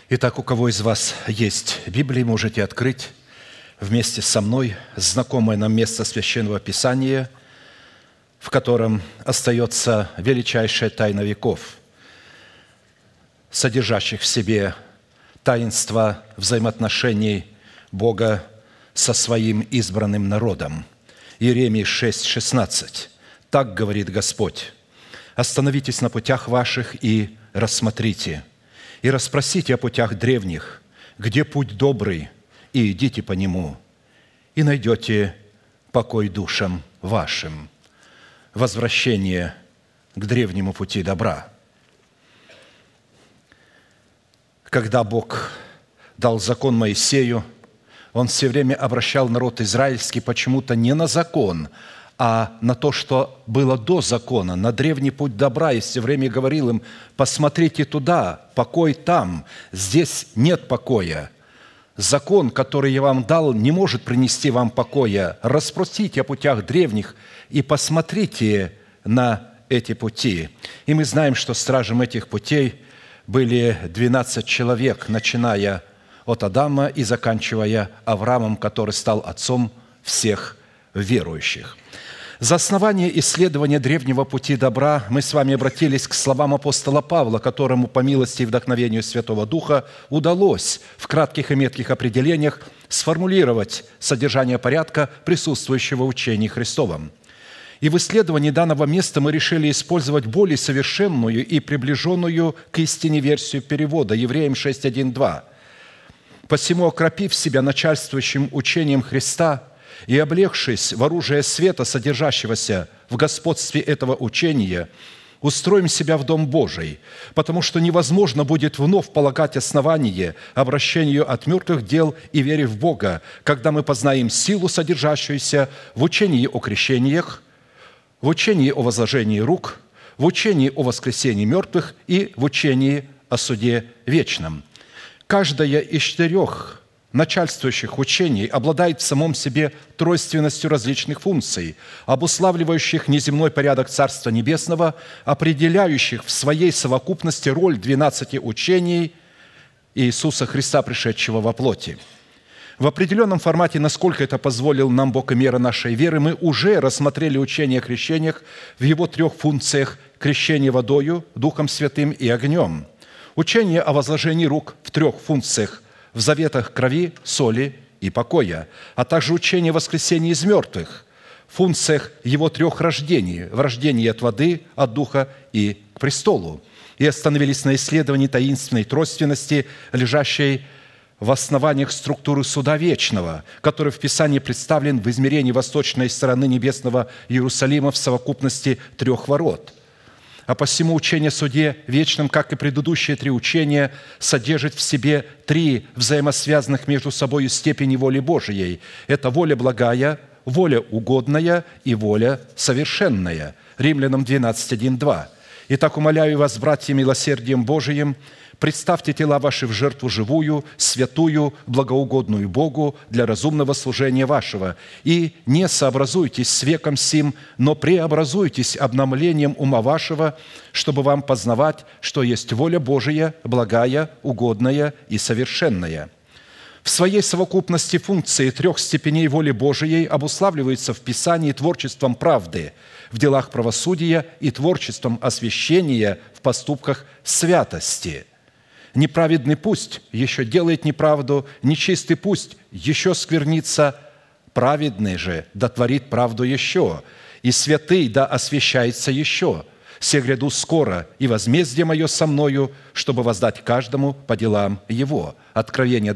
Итак, у кого из вас есть Библия, можете открыть вместе со мной знакомое нам место Священного Писания, в котором остается величайшая тайна веков, содержащих в себе таинство взаимоотношений Бога со своим избранным народом. Иеремии 6:16. «Так говорит Господь: остановитесь на путях ваших и рассмотрите, и расспросите о путях древних, где путь добрый, и идите по нему, и найдете покой душам вашим». Возвращение к древнему пути добра. Когда Бог дал закон Моисею, Он все время обращал народ израильский почему-то не на закон, а на то, что было до закона, на древний путь добра, и все время говорил им: посмотрите туда, покой там, здесь нет покоя. Закон, который я вам дал, не может принести вам покоя. Расспросите о путях древних и посмотрите на эти пути. И мы знаем, что стражем этих путей были 12 человек, начиная от Адама и заканчивая Авраамом, который стал отцом всех верующих. За основание исследования древнего пути добра мы с вами обратились к словам апостола Павла, которому по милости и вдохновению Святого Духа удалось в кратких и метких определениях сформулировать содержание порядка, присутствующего в учении Христовом. И в исследовании данного места мы решили использовать более совершенную и приближенную к истине версию перевода Евреям 6:1-2. «Посему, окропив себя начальствующим учением Христа и облегшись в оружие света, содержащегося в господстве этого учения, устроим себя в Дом Божий, потому что невозможно будет вновь полагать основание обращению от мертвых дел и вере в Бога, когда мы познаем силу, содержащуюся в учении о крещениях, в учении о возложении рук, в учении о воскресении мертвых и в учении о суде вечном». Каждая из 4 начальствующих учений обладает в самом себе тройственностью различных функций, обуславливающих неземной порядок Царства Небесного, определяющих в своей совокупности роль 12 учений Иисуса Христа, пришедшего во плоти. В определенном формате, насколько это позволил нам Бог и мера нашей веры, мы уже рассмотрели учение о крещениях в его 3 функциях: крещение водою, Духом Святым и огнем; учение о возложении рук в 3 функциях: в заветах крови, соли и покоя, а также учение о воскресении из мертвых, в функциях его 3 рождений: в рождении от воды, от Духа и к престолу. И остановились на исследовании таинственной тройственности, лежащей в основаниях структуры суда вечного, который в Писании представлен в измерении восточной стороны небесного Иерусалима в совокупности 3 ворот. А посему учение о суде вечном, как и предыдущие 3 учения, содержит в себе 3 взаимосвязанных между собой степени воли Божией. Это воля благая, воля угодная и воля совершенная. Римлянам 12:1-2. «Итак, умоляю вас, братья, милосердием Божиим, представьте тела ваши в жертву живую, святую, благоугодную Богу для разумного служения вашего, и не сообразуйтесь с веком сим, но преобразуйтесь обновлением ума вашего, чтобы вам познавать, что есть воля Божия, благая, угодная и совершенная». В своей совокупности функции 3 степеней воли Божией обуславливаются в Писании творчеством правды в делах правосудия и творчеством освящения в поступках святости. Неправедный пусть еще делает неправду, нечистый пусть еще сквернится, праведный же да творит правду еще, и святый да освящается еще. Се гряду скоро, и возмездие мое со мною, чтобы воздать каждому по делам его». Откровение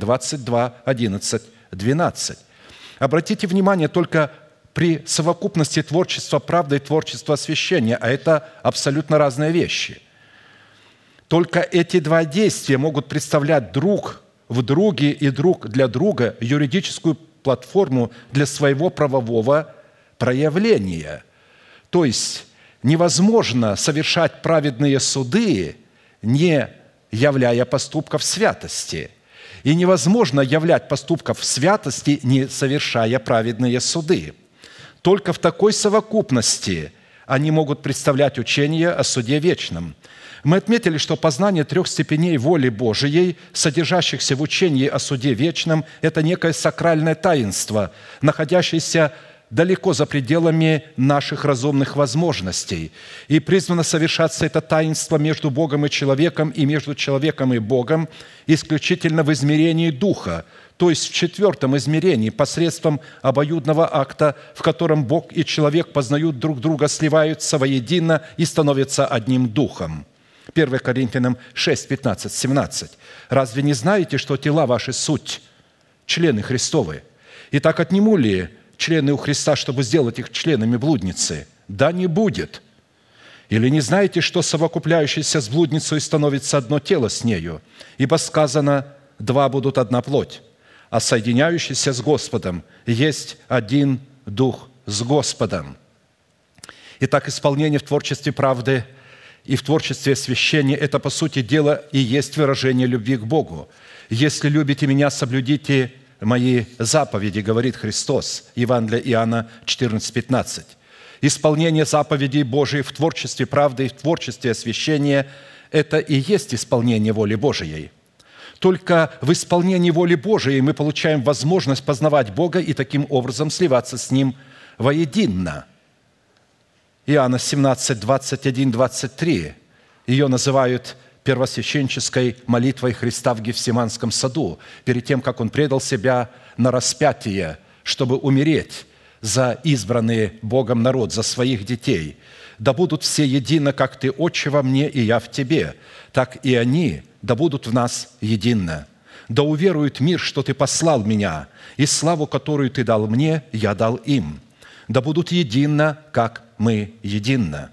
22:11-12. Обратите внимание, только при совокупности творчества правды и творчества освящения, а это абсолютно разные вещи. Только эти 2 действия могут представлять друг в друге и друг для друга юридическую платформу для своего правового проявления. То есть невозможно совершать праведные суды, не являя поступков святости. И невозможно являть поступков святости, не совершая праведные суды. Только в такой совокупности они могут представлять учение о суде вечном. Мы отметили, что познание 3 степеней воли Божией, содержащихся в учении о суде вечном, это некое сакральное таинство, находящееся далеко за пределами наших разумных возможностей. И призвано совершаться это таинство между Богом и человеком, и между человеком и Богом исключительно в измерении Духа, то есть в 4 измерении, посредством обоюдного акта, в котором Бог и человек познают друг друга, сливаются воедино и становятся одним Духом. 1 Коринфянам 6, 15, 17. «Разве не знаете, что тела ваши суть, члены Христовы? Итак, отниму ли члены у Христа, чтобы сделать их членами блудницы? Да не будет. Или не знаете, что совокупляющийся с блудницей становится одно тело с нею? Ибо сказано, 2 будут одна плоть, а соединяющийся с Господом есть один Дух с Господом». Итак, исполнение в творчестве правды и в творчестве освящения – это, по сути дела, и есть выражение любви к Богу. «Если любите Меня, соблюдите Мои заповеди», говорит Христос, Евангелие Иоанна 14, 15. Исполнение заповедей Божией в творчестве правды и в творчестве освящения – это и есть исполнение воли Божией. Только в исполнении воли Божией мы получаем возможность познавать Бога и таким образом сливаться с Ним воедино. Иоанна 17, 21, 23. Ее называют первосвященческой молитвой Христа в Гефсиманском саду, перед тем, как Он предал Себя на распятие, чтобы умереть за избранный Богом народ, за своих детей. «Да будут все едино, как Ты, Отче, во Мне, и Я в Тебе, так и они да будут в нас едино. Да уверует мир, что Ты послал Меня, и славу, которую Ты дал Мне, Я дал им. Да будут едино, как мы едино.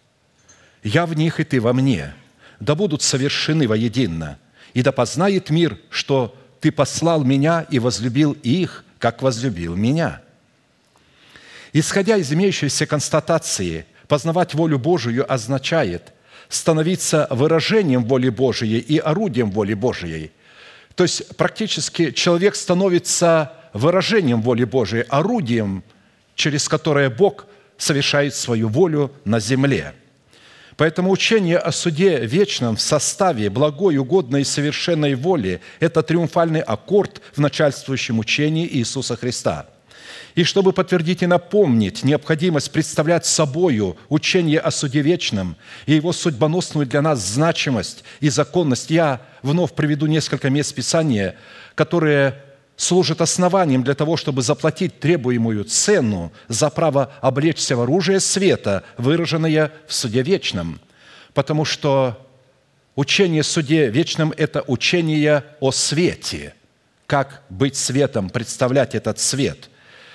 Я в них, и Ты во Мне. Да будут совершены воедино. И да познает мир, что Ты послал Меня и возлюбил их, как возлюбил Меня». Исходя из имеющейся констатации, познавать волю Божию означает становиться выражением воли Божией и орудием воли Божией. То есть практически человек становится выражением воли Божией, орудием, через которое Бог совершает свою волю на земле. Поэтому учение о суде вечном в составе благой, угодной и совершенной воли – это триумфальный аккорд в начальствующем учении Иисуса Христа. И чтобы подтвердить и напомнить необходимость представлять собою учение о суде вечном и его судьбоносную для нас значимость и законность, я вновь приведу несколько мест Писания, которые служат основанием для того, чтобы заплатить требуемую цену за право облечься в оружие света, выраженное в суде вечном. Потому что учение о суде вечном – это учение о свете. Как быть светом, представлять этот свет.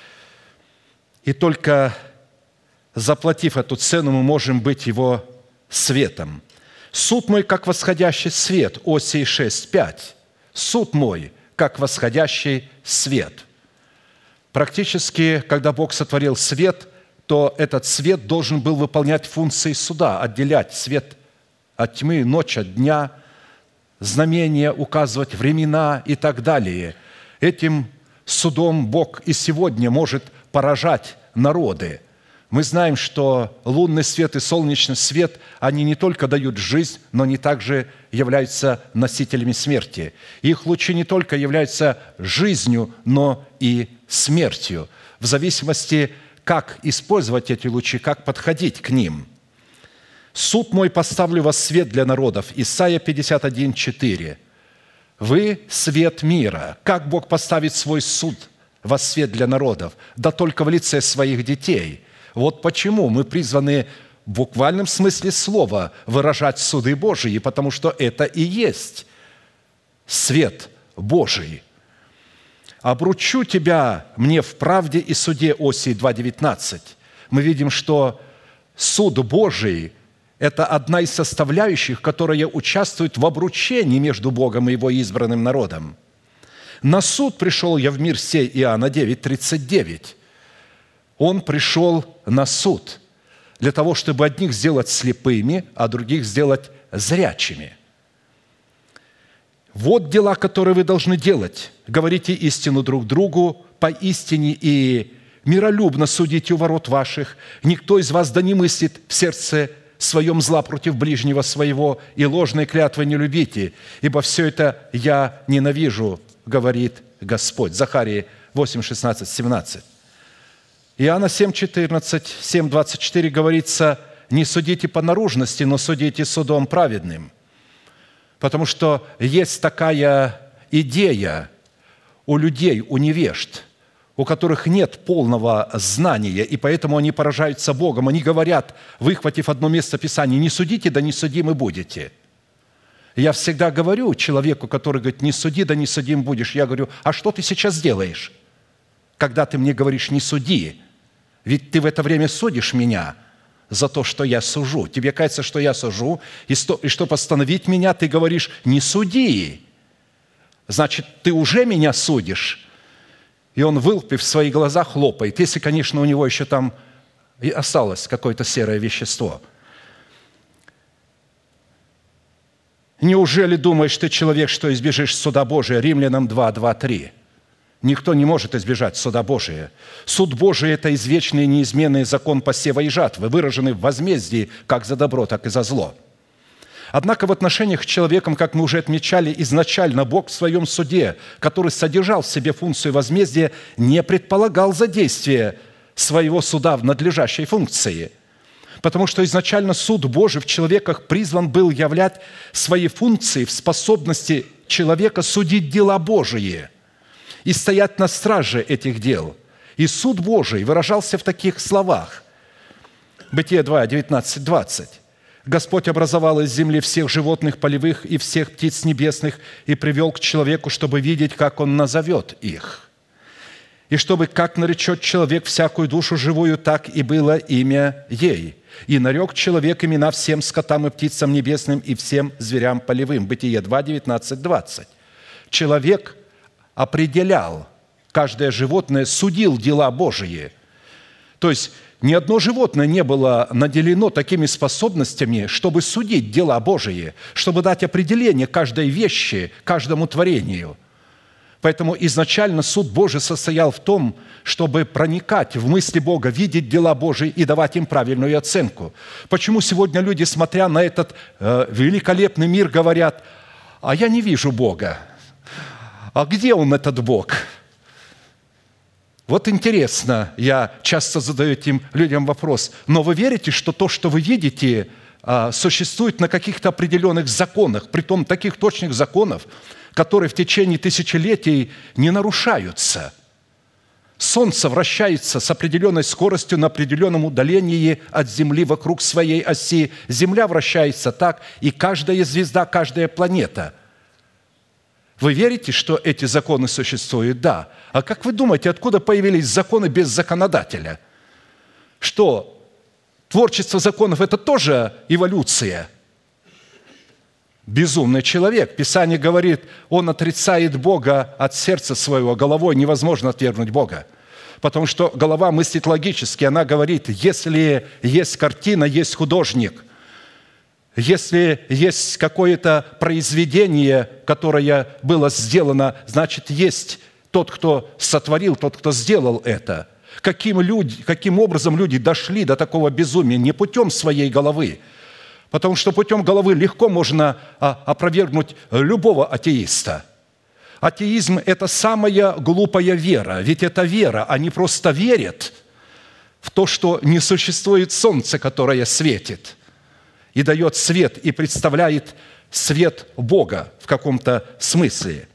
И только заплатив эту цену, мы можем быть его светом. «Суд мой, как восходящий свет» Осии 6:5. «Суд мой, как восходящий свет». Практически, когда Бог сотворил свет, то этот свет должен был выполнять функции суда, отделять свет от тьмы, ночь от дня, знамения указывать, времена и так далее. Этим судом Бог и сегодня может поражать народы. Мы знаем, что лунный свет и солнечный свет, они не только дают жизнь, но они также являются носителями смерти. Их лучи не только являются жизнью, но и смертью, в зависимости, как использовать эти лучи, как подходить к ним. «Суд мой поставлю во свет для народов» Исайя 51:4. «Вы – свет мира». Как Бог поставит свой суд во свет для народов? Да только в лице своих детей. Вот почему мы призваны в буквальном смысле слова выражать суды Божии, потому что это и есть свет Божий. «Обручу тебя мне в правде и суде» Осии 2:19. Мы видим, что суд Божий – это одна из составляющих, которая участвует в обручении между Богом и Его избранным народом. «На суд пришел я в мир сей» Иоанна 9:39. Он пришел на суд для того, чтобы одних сделать слепыми, а других сделать зрячими. «Вот дела, которые вы должны делать. Говорите истину друг другу по истине и миролюбно судите у ворот ваших. Никто из вас да не мыслит в сердце своем зла против ближнего своего, и ложной клятвы не любите, ибо все это я ненавижу, говорит Господь». Захарии 8, 16, 17. Иоанна 7, 14, 7, 24 говорится: «Не судите по наружности, но судите судом праведным». Потому что есть такая идея у людей, у невежд, у которых нет полного знания, и поэтому они поражаются Богом. Они говорят, выхватив одно место Писания: «Не судите, да не судимы будете». Я всегда говорю человеку, который говорит: «Не суди, да не судим будешь», я говорю: «А что ты сейчас делаешь, когда ты мне говоришь: не суди? Ведь ты в это время судишь меня за то, что я сужу. Тебе кажется, что я сужу, и чтобы остановить меня, ты говоришь: не суди. Значит, ты уже меня судишь». И он, вылупив в свои глаза, хлопает, если, конечно, у него еще там и осталось какое-то серое вещество. «Неужели думаешь ты, человек, что избежишь суда Божия?» Римлянам 2, 2, 3. Никто не может избежать суда Божия. Суд Божий – это извечный и неизменный закон посева и жатвы, выраженный в возмездии как за добро, так и за зло. Однако в отношениях с человеком, как мы уже отмечали, изначально Бог в своем суде, который содержал в себе функцию возмездия, не предполагал задействие своего суда в надлежащей функции. Потому что изначально суд Божий в человеках призван был являть свои функции в способности человека судить дела Божии и стоять на страже этих дел. И суд Божий выражался в таких словах. Бытие 2, 19, 20. «Господь образовал из земли всех животных полевых и всех птиц небесных и привел к человеку, чтобы видеть, как он назовет их. И чтобы, как наречет человек всякую душу живую, так и было имя ей. И нарек человек имена всем скотам и птицам небесным и всем зверям полевым». Бытие 2, 19, 20. Человек определял, каждое животное судил дела Божии. То есть ни одно животное не было наделено такими способностями, чтобы судить дела Божии, чтобы дать определение каждой вещи, каждому творению. Поэтому изначально суд Божий состоял в том, чтобы проникать в мысли Бога, видеть дела Божии и давать им правильную оценку. Почему сегодня люди, смотря на этот великолепный мир, говорят: «А я не вижу Бога. А где Он, этот Бог?» Вот интересно, я часто задаю этим людям вопрос: но вы верите, что то, что вы видите, существует на каких-то определенных законах, притом таких точных законов, которые в течение тысячелетий не нарушаются? Солнце вращается с определенной скоростью на определенном удалении от Земли вокруг своей оси. Земля вращается так, и каждая звезда, каждая планета. Вы верите, что эти законы существуют? Да. А как вы думаете, откуда появились законы без законодателя? Что, творчество законов – это тоже эволюция? Безумный человек. Писание говорит, он отрицает Бога от сердца своего. Головой невозможно отвергнуть Бога. Потому что голова мыслит логически. Она говорит, если есть картина, есть художник. Если есть какое-то произведение, которое было сделано, значит, есть тот, кто сотворил, тот, кто сделал это. Каким образом люди дошли до такого безумия? Не путем своей головы. Потому что путем головы легко можно опровергнуть любого атеиста. Атеизм – это самая глупая вера. Ведь это вера. Они просто верят в то, что не существует солнце, которое светит и дает свет, и представляет свет Бога в каком-то смысле.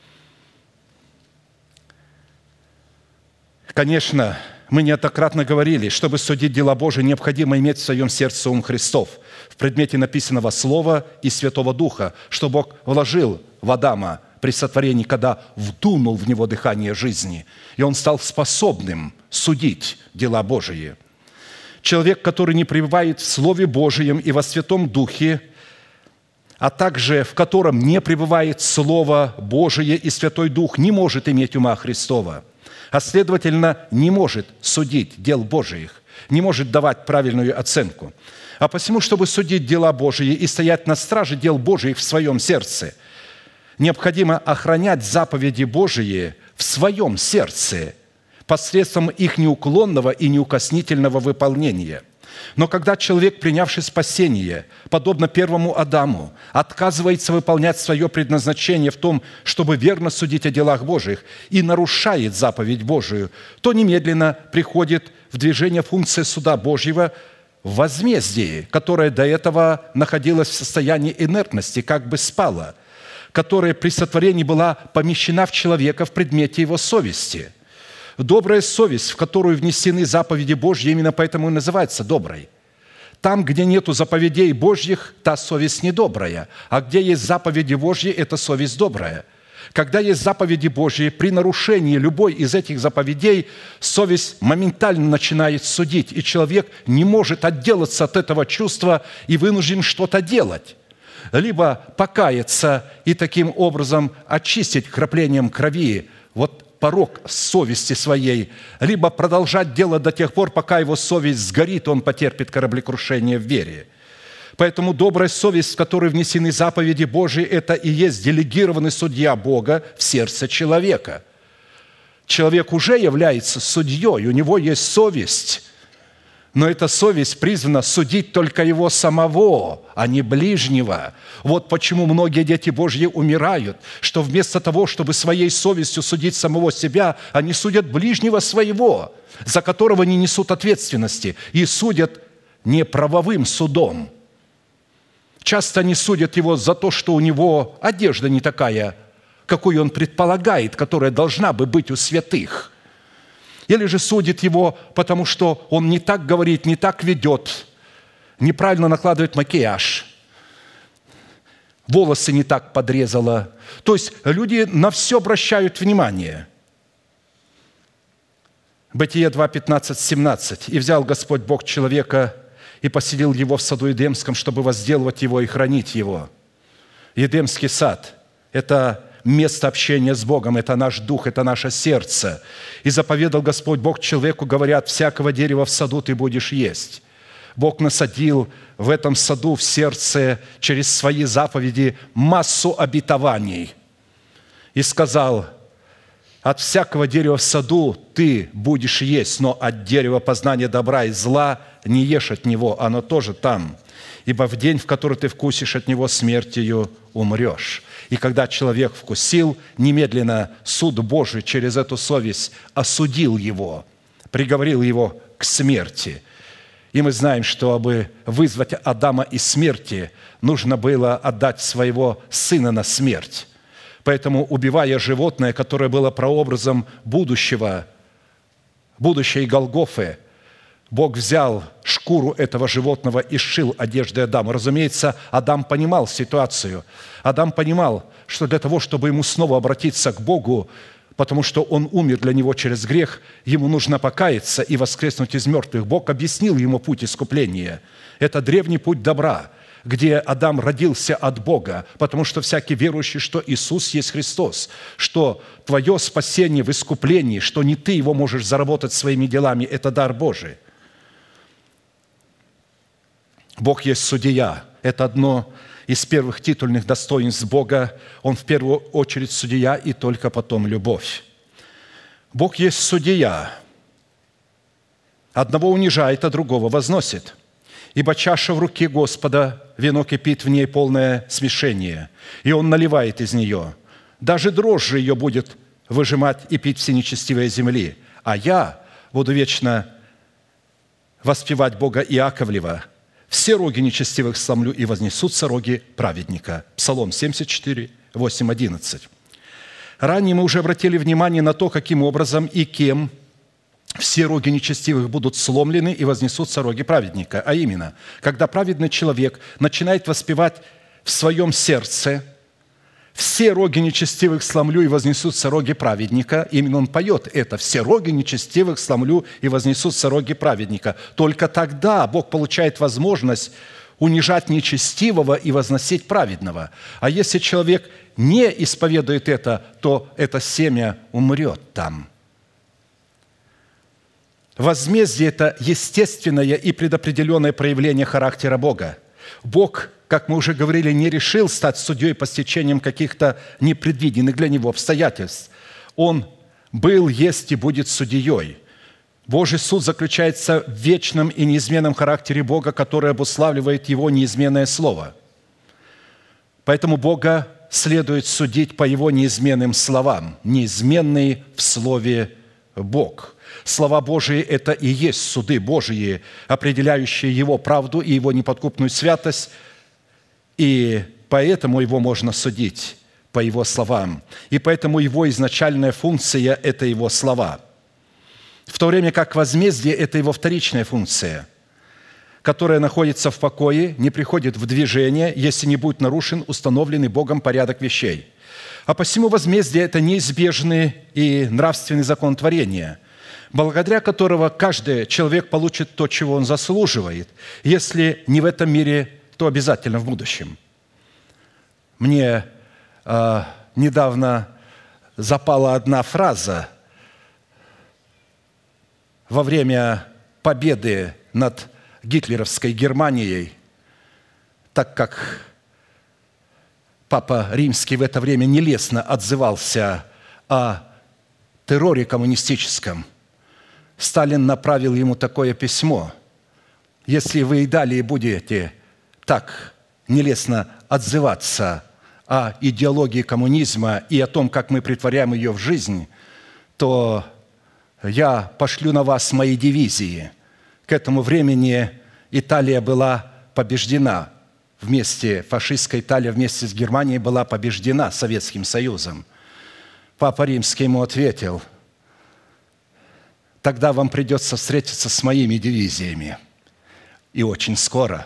Конечно, мы неоднократно говорили, чтобы судить дела Божии, необходимо иметь в своем сердце ум Христов, в предмете написанного Слова и Святого Духа, что Бог вложил в Адама при сотворении, когда вдунул в него дыхание жизни, и он стал способным судить дела Божии. Человек, который не пребывает в Слове Божием и во Святом Духе, а также в котором не пребывает Слово Божие и Святой Дух, не может иметь ума Христова, а следовательно, не может судить дел Божиих, не может давать правильную оценку. А посему, чтобы судить дела Божии и стоять на страже дел Божиих в своем сердце, необходимо охранять заповеди Божии в своем сердце посредством их неуклонного и неукоснительного выполнения. Но когда человек, принявший спасение, подобно первому Адаму, отказывается выполнять свое предназначение в том, чтобы верно судить о делах Божьих, и нарушает заповедь Божию, то немедленно приходит в движение функция суда Божьего в возмездии, которое до этого находилось в состоянии инертности, как бы спало, которая при сотворении была помещена в человека в предмете его совести. Добрая совесть, в которую внесены заповеди Божьи, именно поэтому и называется доброй. Там, где нету заповедей Божьих, та совесть недобрая, а где есть заповеди Божьи, эта совесть добрая. Когда есть заповеди Божьи, при нарушении любой из этих заповедей совесть моментально начинает судить, и человек не может отделаться от этого чувства и вынужден что-то делать. Либо покаяться и таким образом очистить краплением крови порок совести своей, либо продолжать дело до тех пор, пока его совесть сгорит, он потерпит кораблекрушение в вере. Поэтому добрая совесть, в которой внесены заповеди Божьи, это и есть делегированный судья Бога в сердце человека. Человек уже является судьей, у него есть совесть, но эта совесть призвана судить только его самого, а не ближнего. Вот почему многие дети Божьи умирают, что вместо того, чтобы своей совестью судить самого себя, они судят ближнего своего, за которого не несут ответственности, и судят не правовым судом. Часто они судят его за то, что у него одежда не такая, какую он предполагает, которая должна бы быть у святых. Или же судит его, потому что он не так говорит, не так ведет, неправильно накладывает макияж, волосы не так подрезала. То есть люди на все обращают внимание. Бытие 2, 15, 17. «И взял Господь Бог человека и поселил его в саду Эдемском, чтобы возделывать его и хранить его». Эдемский сад – это место общения с Богом, это наш дух, это наше сердце. «И заповедал Господь Бог человеку, говоря, от всякого дерева в саду ты будешь есть». Бог насадил в этом саду, в сердце, через свои заповеди массу обетований. И сказал: «От всякого дерева в саду ты будешь есть, но от дерева познания добра и зла не ешь от него, оно тоже там. Ибо в день, в который ты вкусишь от него, смертью умрешь». И когда человек вкусил, немедленно суд Божий через эту совесть осудил его, приговорил его к смерти. И мы знаем, что, чтобы вызвать Адама из смерти, нужно было отдать своего сына на смерть. Поэтому, убивая животное, которое было прообразом будущей Голгофы, Бог взял шкуру этого животного и сшил одежды Адама. Разумеется, Адам понимал ситуацию. Адам понимал, что для того, чтобы ему снова обратиться к Богу, потому что он умер для него через грех, ему нужно покаяться и воскреснуть из мертвых. Бог объяснил ему путь искупления. Это древний путь добра, где Адам родился от Бога, потому что всякий верующий, что Иисус есть Христос, что твое спасение в искуплении, что не ты его можешь заработать своими делами, это дар Божий. Бог есть судья. Это одно из первых титульных достоинств Бога. Он в первую очередь судья и только потом любовь. Бог есть судья. Одного унижает, а другого возносит. Ибо чаша в руке Господа, вино кипит в ней полное смешение, и Он наливает из нее. Даже дрожжи ее будет выжимать и пить все нечестивые земли. А я буду вечно воспевать Бога Иаковлева. Все роги нечестивых сломлю, и вознесутся роги праведника». Псалом 74, 8, 11. Ранее мы уже обратили внимание на то, каким образом и кем все роги нечестивых будут сломлены и вознесутся роги праведника. А именно, когда праведный человек начинает воспевать в своем сердце: «Все роги нечестивых сломлю, и вознесутся роги праведника». Именно он поет это: «Все роги нечестивых сломлю, и вознесутся роги праведника». Только тогда Бог получает возможность унижать нечестивого и возносить праведного. А если человек не исповедует это, то это семя умрет там. Возмездие – это естественное и предопределенное проявление характера Бога. Бог, как мы уже говорили, не решил стать судьей по стечениям каких-то непредвиденных для Него обстоятельств. Он был, есть и будет судьей. Божий суд заключается в вечном и неизменном характере Бога, который обуславливает Его неизменное Слово. Поэтому Бога следует судить по Его неизменным словам. Неизменный в Слове Бог. Слова Божии – это и есть суды Божии, определяющие Его правду и Его неподкупную святость, и поэтому Его можно судить по Его словам. И поэтому Его изначальная функция – это Его слова. В то время как возмездие – это Его вторичная функция, которая находится в покое, не приходит в движение, если не будет нарушен установленный Богом порядок вещей. А посему возмездие – это неизбежный и нравственный закон творения, благодаря которого каждый человек получит то, чего он заслуживает. Если не в этом мире, то обязательно в будущем. Мне недавно запала одна фраза во время победы над гитлеровской Германией, так как Папа Римский в это время нелестно отзывался о терроре коммунистическом. Сталин направил ему такое письмо: «Если вы и далее будете так нелестно отзываться о идеологии коммунизма и о том, как мы претворяем ее в жизнь, то я пошлю на вас мои дивизии». К этому времени Италия была побеждена. Фашистская Италия вместе с Германией была побеждена Советским Союзом. Папа Римский ему ответил: «Тогда вам придется встретиться с моими дивизиями. И очень скоро.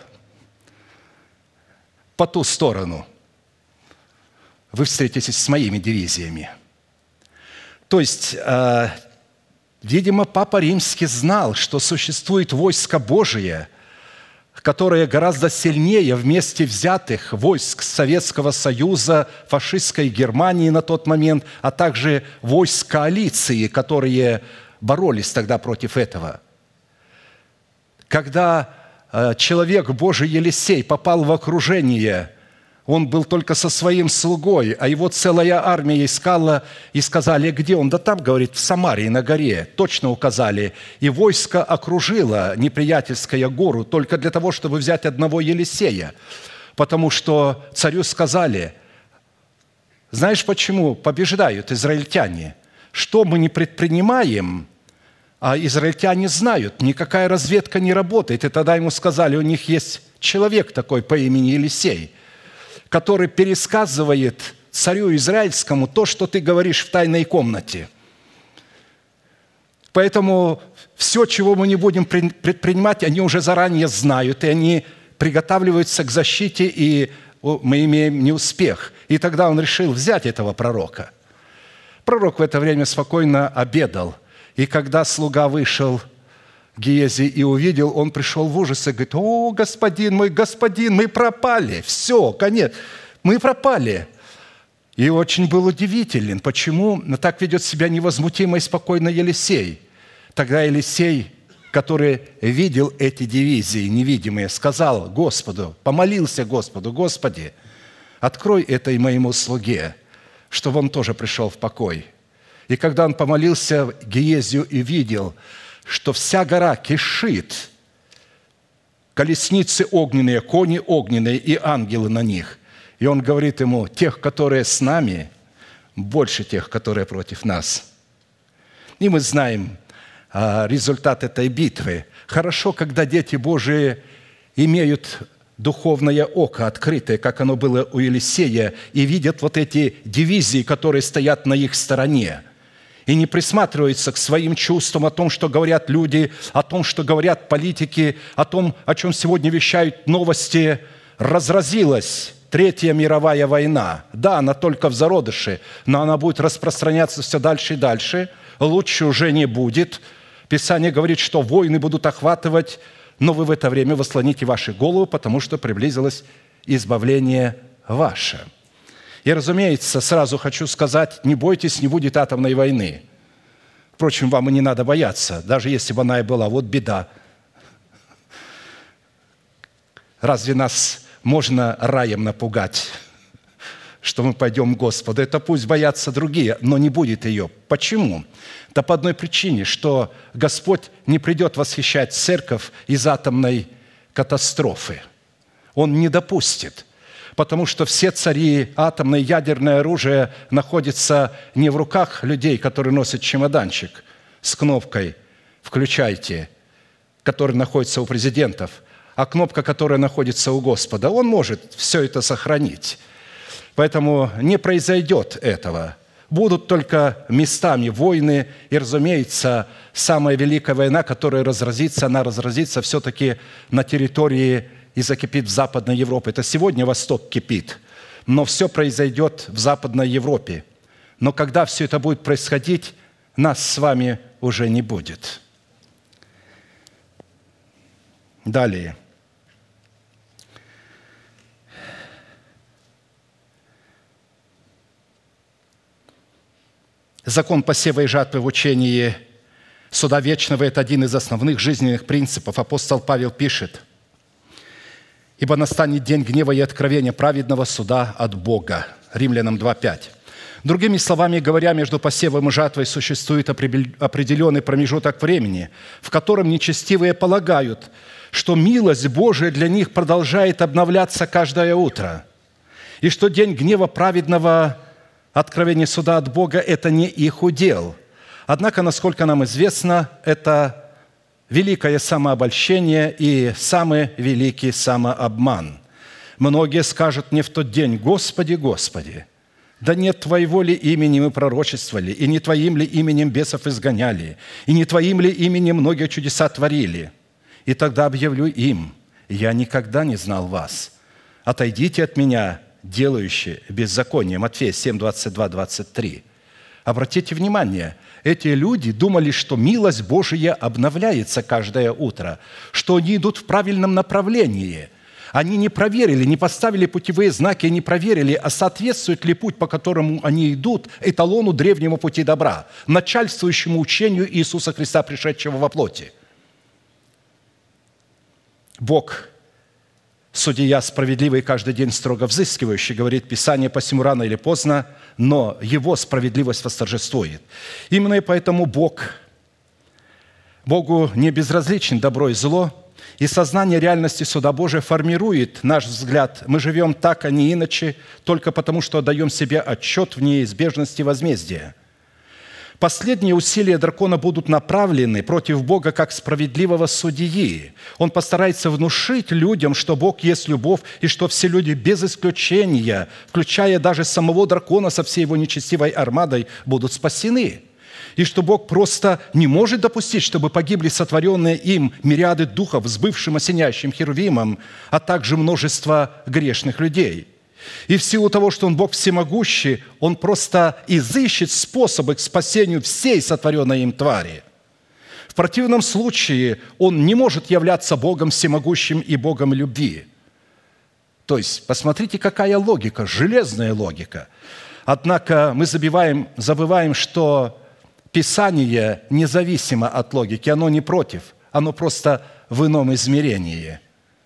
По ту сторону вы встретитесь с моими дивизиями». То есть, видимо, Папа Римский знал, что существует войско Божие, которое гораздо сильнее вместе взятых войск Советского Союза, фашистской Германии на тот момент, а также войск коалиции, которые боролись тогда против этого. Когда человек Божий Елисей попал в окружение, он был только со своим слугой, а его целая армия искала, и сказали: где он? Да там, говорит, в Самарии на горе. Точно указали. И войско окружило неприятельскую гору только для того, чтобы взять одного Елисея. Потому что царю сказали: знаешь, почему побеждают израильтяне? Что мы не предпринимаем, а израильтяне знают, никакая разведка не работает. И тогда ему сказали: у них есть человек такой по имени Елисей, который пересказывает царю израильскому то, что ты говоришь в тайной комнате. Поэтому все, чего мы не будем предпринимать, они уже заранее знают, и они приготавливаются к защите, и мы имеем неуспех. И тогда он решил взять этого пророка. Пророк в это время спокойно обедал, и когда слуга вышел, Гиези, и увидел, он пришел в ужас и говорит: «О, господин, мы пропали, все, конец, мы пропали». И очень был удивителен, почему так ведет себя невозмутимо и спокойно Елисей. Тогда Елисей, который видел эти дивизии невидимые, сказал Господу, помолился Господу: «Господи, открой это и моему слуге, чтобы он тоже пришел в покой». И когда он помолился Гиезию и видел, что вся гора кишит, колесницы огненные, кони огненные и ангелы на них. И он говорит ему: тех, которые с нами, больше тех, которые против нас. И мы знаем результат этой битвы. Хорошо, когда дети Божии имеют духовное око открытое, как оно было у Елисея, и видят вот эти дивизии, которые стоят на их стороне, и не присматриваются к своим чувствам о том, что говорят люди, о том, что говорят политики, о том, о чем сегодня вещают новости. Разразилась Третья мировая война. Да, она только в зародыше, но она будет распространяться все дальше и дальше. Лучше уже не будет. Писание говорит, что войны будут охватывать, но вы в это время восслоните ваши головы, потому что приблизилось избавление ваше. И, разумеется, сразу хочу сказать, не бойтесь, не будет атомной войны. Впрочем, вам и не надо бояться, даже если бы она и была. Вот беда. Разве нас можно раем напугать? что мы пойдем к Господу. Это пусть боятся другие, но не будет ее. Почему? Да по одной причине, что Господь не придет восхищать церковь из атомной катастрофы. Он не допустит, потому что все цари, атомное, ядерное оружие находятся не в руках людей, которые носят чемоданчик с кнопкой «Включайте», который находится у президентов, а кнопка, которая находится у Господа. Он может все это сохранить. Поэтому не произойдет этого. Будут только местами войны, и, разумеется, самая великая война, которая разразится, она разразится все-таки на территории и закипит в Западной Европе. Это сегодня Восток кипит, но все произойдет в Западной Европе. Но когда все это будет происходить, нас с вами уже не будет. Далее. Закон посева и жатвы в учении суда вечного – это один из основных жизненных принципов. Апостол Павел пишет: «Ибо настанет день гнева и откровения праведного суда от Бога». Римлянам 2:5. Другими словами говоря, между посевом и жатвой существует определенный промежуток времени, в котором нечестивые полагают, что милость Божия для них продолжает обновляться каждое утро, и что день гнева праведного откровения суда от Бога – это не их удел. Однако, насколько нам известно, это великое самообольщение и самый великий самообман. Многие скажут мне в тот день: «Господи, Господи, да нет Твоего ли имени мы пророчествовали, и не Твоим ли именем бесов изгоняли, и не Твоим ли именем многие чудеса творили?» И тогда объявлю им: «Я никогда не знал вас. Отойдите от меня, делающие беззаконие». Матфея 7, 22, 23. Обратите внимание, эти люди думали, что милость Божия обновляется каждое утро, что они идут в правильном направлении. Они не проверили, не поставили путевые знаки, не проверили, а соответствует ли путь, по которому они идут, эталону древнего пути добра, начальствующему учению Иисуса Христа, пришедшего во плоти. Бог – судья справедливый, каждый день строго взыскивающий, говорит Писание, посему рано или поздно, но Его справедливость восторжествует. Именно и поэтому Богу не безразличен добро и зло, и сознание реальности суда Божия формирует наш взгляд. Мы живем так, а не иначе, только потому, что отдаем себе отчет в неизбежности возмездия. Последние усилия дракона будут направлены против Бога как справедливого судьи. Он постарается внушить людям, что Бог есть любовь, и что все люди без исключения, включая даже самого дракона со всей его нечестивой армадой, будут спасены. И что Бог просто не может допустить, чтобы погибли сотворенные им мириады духов с бывшим осеняющим херувимом, а также множество грешных людей. И в силу того, что Он Бог всемогущий, Он просто изыщет способы к спасению всей сотворенной им твари. В противном случае Он не может являться Богом всемогущим и Богом любви. То есть, посмотрите, какая логика, железная логика. Однако мы забываем, что Писание независимо от логики, оно не против, оно просто в ином измерении.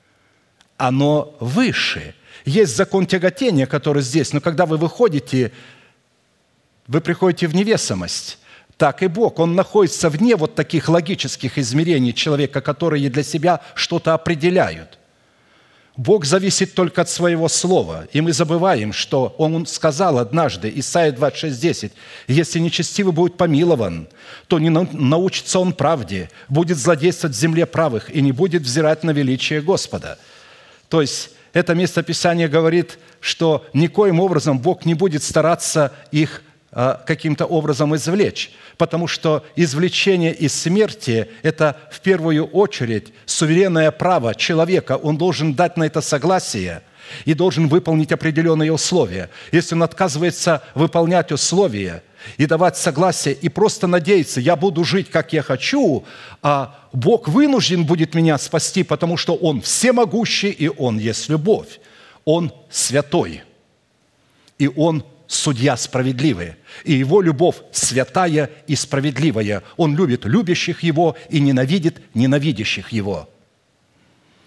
Оно выше. Есть закон тяготения, который здесь, но когда вы выходите, вы приходите в невесомость. Так и Бог, Он находится вне вот таких логических измерений человека, которые для себя что-то определяют. Бог зависит только от Своего Слова. И мы забываем, что Он сказал однажды, Исайя 26:10, «Если нечестивый будет помилован, то не научится он правде, будет злодействовать в земле правых и не будет взирать на величие Господа». То есть, это местописание говорит, что никоим образом Бог не будет стараться их каким-то образом извлечь, потому что извлечение из смерти – это в первую очередь суверенное право человека. Он должен дать на это согласие и должен выполнить определенные условия. Если он отказывается выполнять условия и давать согласие, и просто надеяться, я буду жить, как я хочу, а Бог вынужден будет меня спасти, потому что Он всемогущий, и Он есть любовь. Он святой, и Он судья справедливый, и Его любовь святая и справедливая. Он любит любящих Его и ненавидит ненавидящих Его.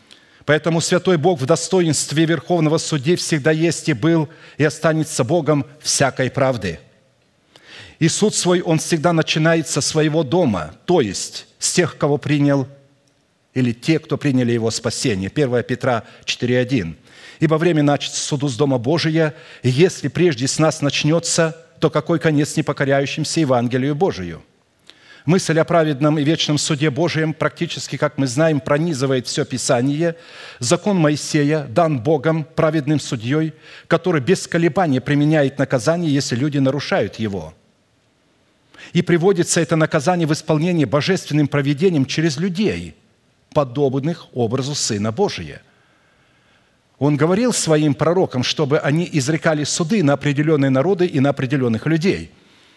Поэтому святой Бог в достоинстве Верховного Судьи всегда есть и был, и останется Богом всякой правды. И суд свой Он всегда начинает со своего дома, то есть с тех, кого принял, или те, кто приняли Его спасение. 1 Петра 4:1. «Ибо время начаться суду с Дома Божия, и если прежде с нас начнется, то какой конец непокоряющимся Евангелию Божию?» Мысль о праведном и вечном суде Божием практически, как мы знаем, пронизывает все Писание. Закон Моисея дан Богом праведным судьей, который без колебания применяет наказание, если люди нарушают его. И приводится это наказание в исполнение божественным провидением через людей, подобных образу Сына Божия. Он говорил своим пророкам, чтобы они изрекали суды на определенные народы и на определенных людей.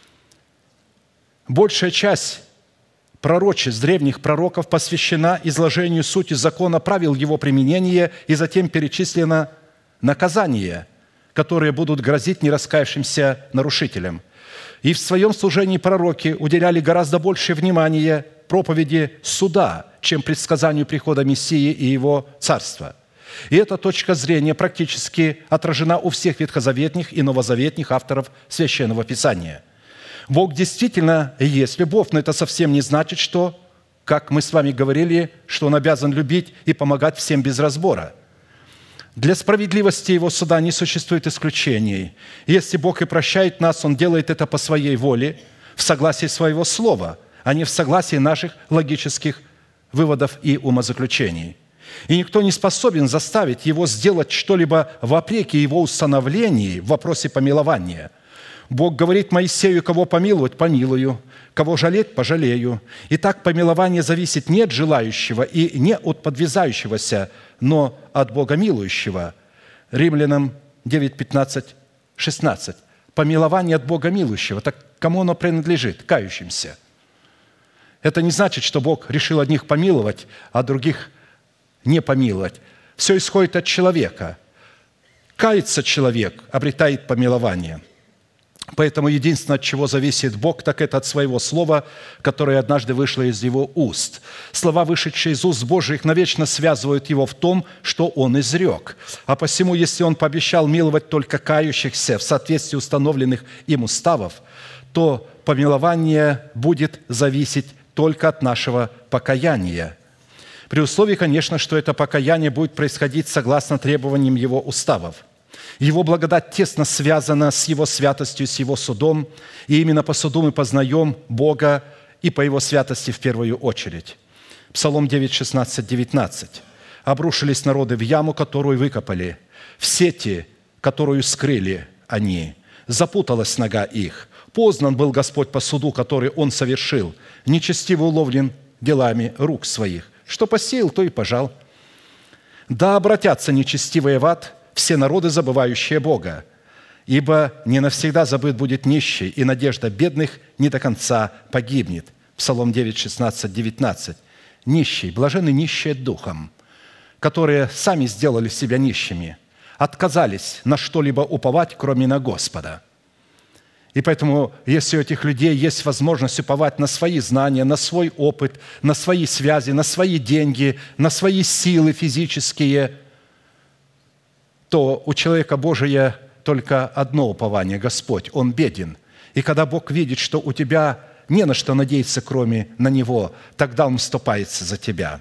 Большая часть пророчеств древних пророков посвящена изложению сути закона, правил его применения, и затем перечислено наказания, которые будут грозить нераскаявшимся нарушителям. И в своем служении пророки уделяли гораздо большее внимание проповеди суда, чем предсказанию прихода Мессии и Его царства. И эта точка зрения практически отражена у всех ветхозаветных и новозаветных авторов Священного Писания. Бог действительно есть любовь, но это совсем не значит, что, как мы с вами говорили, что Он обязан любить и помогать всем без разбора. Для справедливости Его суда не существует исключений. Если Бог и прощает нас, Он делает это по Своей воле, в согласии Своего Слова, а не в согласии наших логических выводов и умозаключений. И никто не способен заставить Его сделать что-либо вопреки Его установлению в вопросе помилования. Бог говорит Моисею: кого помиловать – помилую, кого жалеть – пожалею. Итак, помилование зависит не от желающего и не от подвязающегося, но от Бога милующего. Римлянам 9, 15, 16. Помилование от Бога милующего. Так кому оно принадлежит? Кающимся. Это не значит, что Бог решил одних помиловать, а других не помиловать. Все исходит от человека. Кается человек, обретает помилование. Поэтому единственное, от чего зависит Бог, так это от Своего Слова, которое однажды вышло из Его уст. Слова, вышедшие из уст Божьих, навечно связывают Его в том, что Он изрек. А посему, если Он пообещал миловать только кающихся в соответствии установленных им уставов, то помилование будет зависеть только от нашего покаяния. При условии, конечно, что это покаяние будет происходить согласно требованиям Его уставов. Его благодать тесно связана с Его святостью, с Его судом, и именно по суду мы познаем Бога и по Его святости в первую очередь. Псалом 9, 16, 19. «Обрушились народы в яму, которую выкопали, в сети, которую скрыли они. Запуталась нога их. Познан был Господь по суду, который Он совершил. Нечестиво уловлен делами рук своих. Что посеял, то и пожал. Да обратятся нечестивые в ад, все народы, забывающие Бога, ибо не навсегда забыт будет нищий, и надежда бедных не до конца погибнет». Псалом 9, 16, 19. «Нищий, блаженны нищие духом, которые сами сделали себя нищими, отказались на что-либо уповать, кроме на Господа». И поэтому, если у этих людей есть возможность уповать на свои знания, на свой опыт, на свои связи, на свои деньги, на свои силы физические, то у человека Божия только одно упование – Господь. Он беден. И когда Бог видит, что у тебя не на что надеяться, кроме на Него, тогда Он вступается за тебя.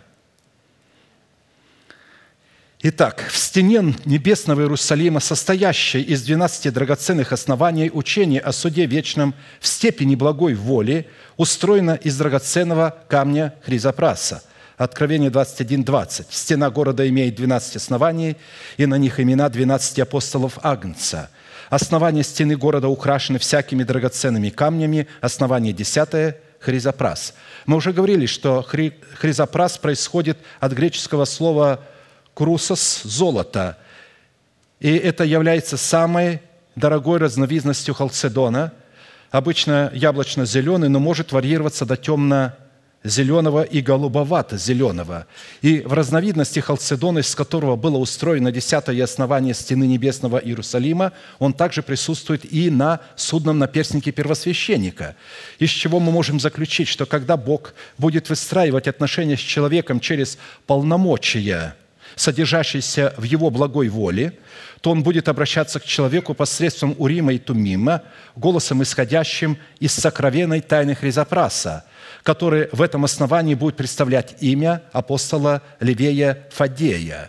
Итак, в стене небесного Иерусалима, состоящей из 12 драгоценных оснований, учение о суде вечном в степени благой воли устроено из драгоценного камня хризопраса. Откровение 21:20. Стена города имеет 12 оснований, и на них имена 12 апостолов Агнца. Основания стены города украшены всякими драгоценными камнями. Основание 10 – хризопрас. Мы уже говорили, что хризопрас происходит от греческого слова «крусос» – «золото». И это является самой дорогой разновидностью халцедона. Обычно яблочно-зеленый, но может варьироваться до темно-зеленого и голубовато-зеленого. И в разновидности халцедона, из которого было устроено 10-е основание стены небесного Иерусалима, он также присутствует и на судном наперстнике первосвященника. Из чего мы можем заключить, что когда Бог будет выстраивать отношения с человеком через полномочия содержащийся в его благой воле, то он будет обращаться к человеку посредством Урима и Тумима, голосом, исходящим из сокровенной тайны Хризопраса, который в этом основании будет представлять имя апостола Левея Фаддея.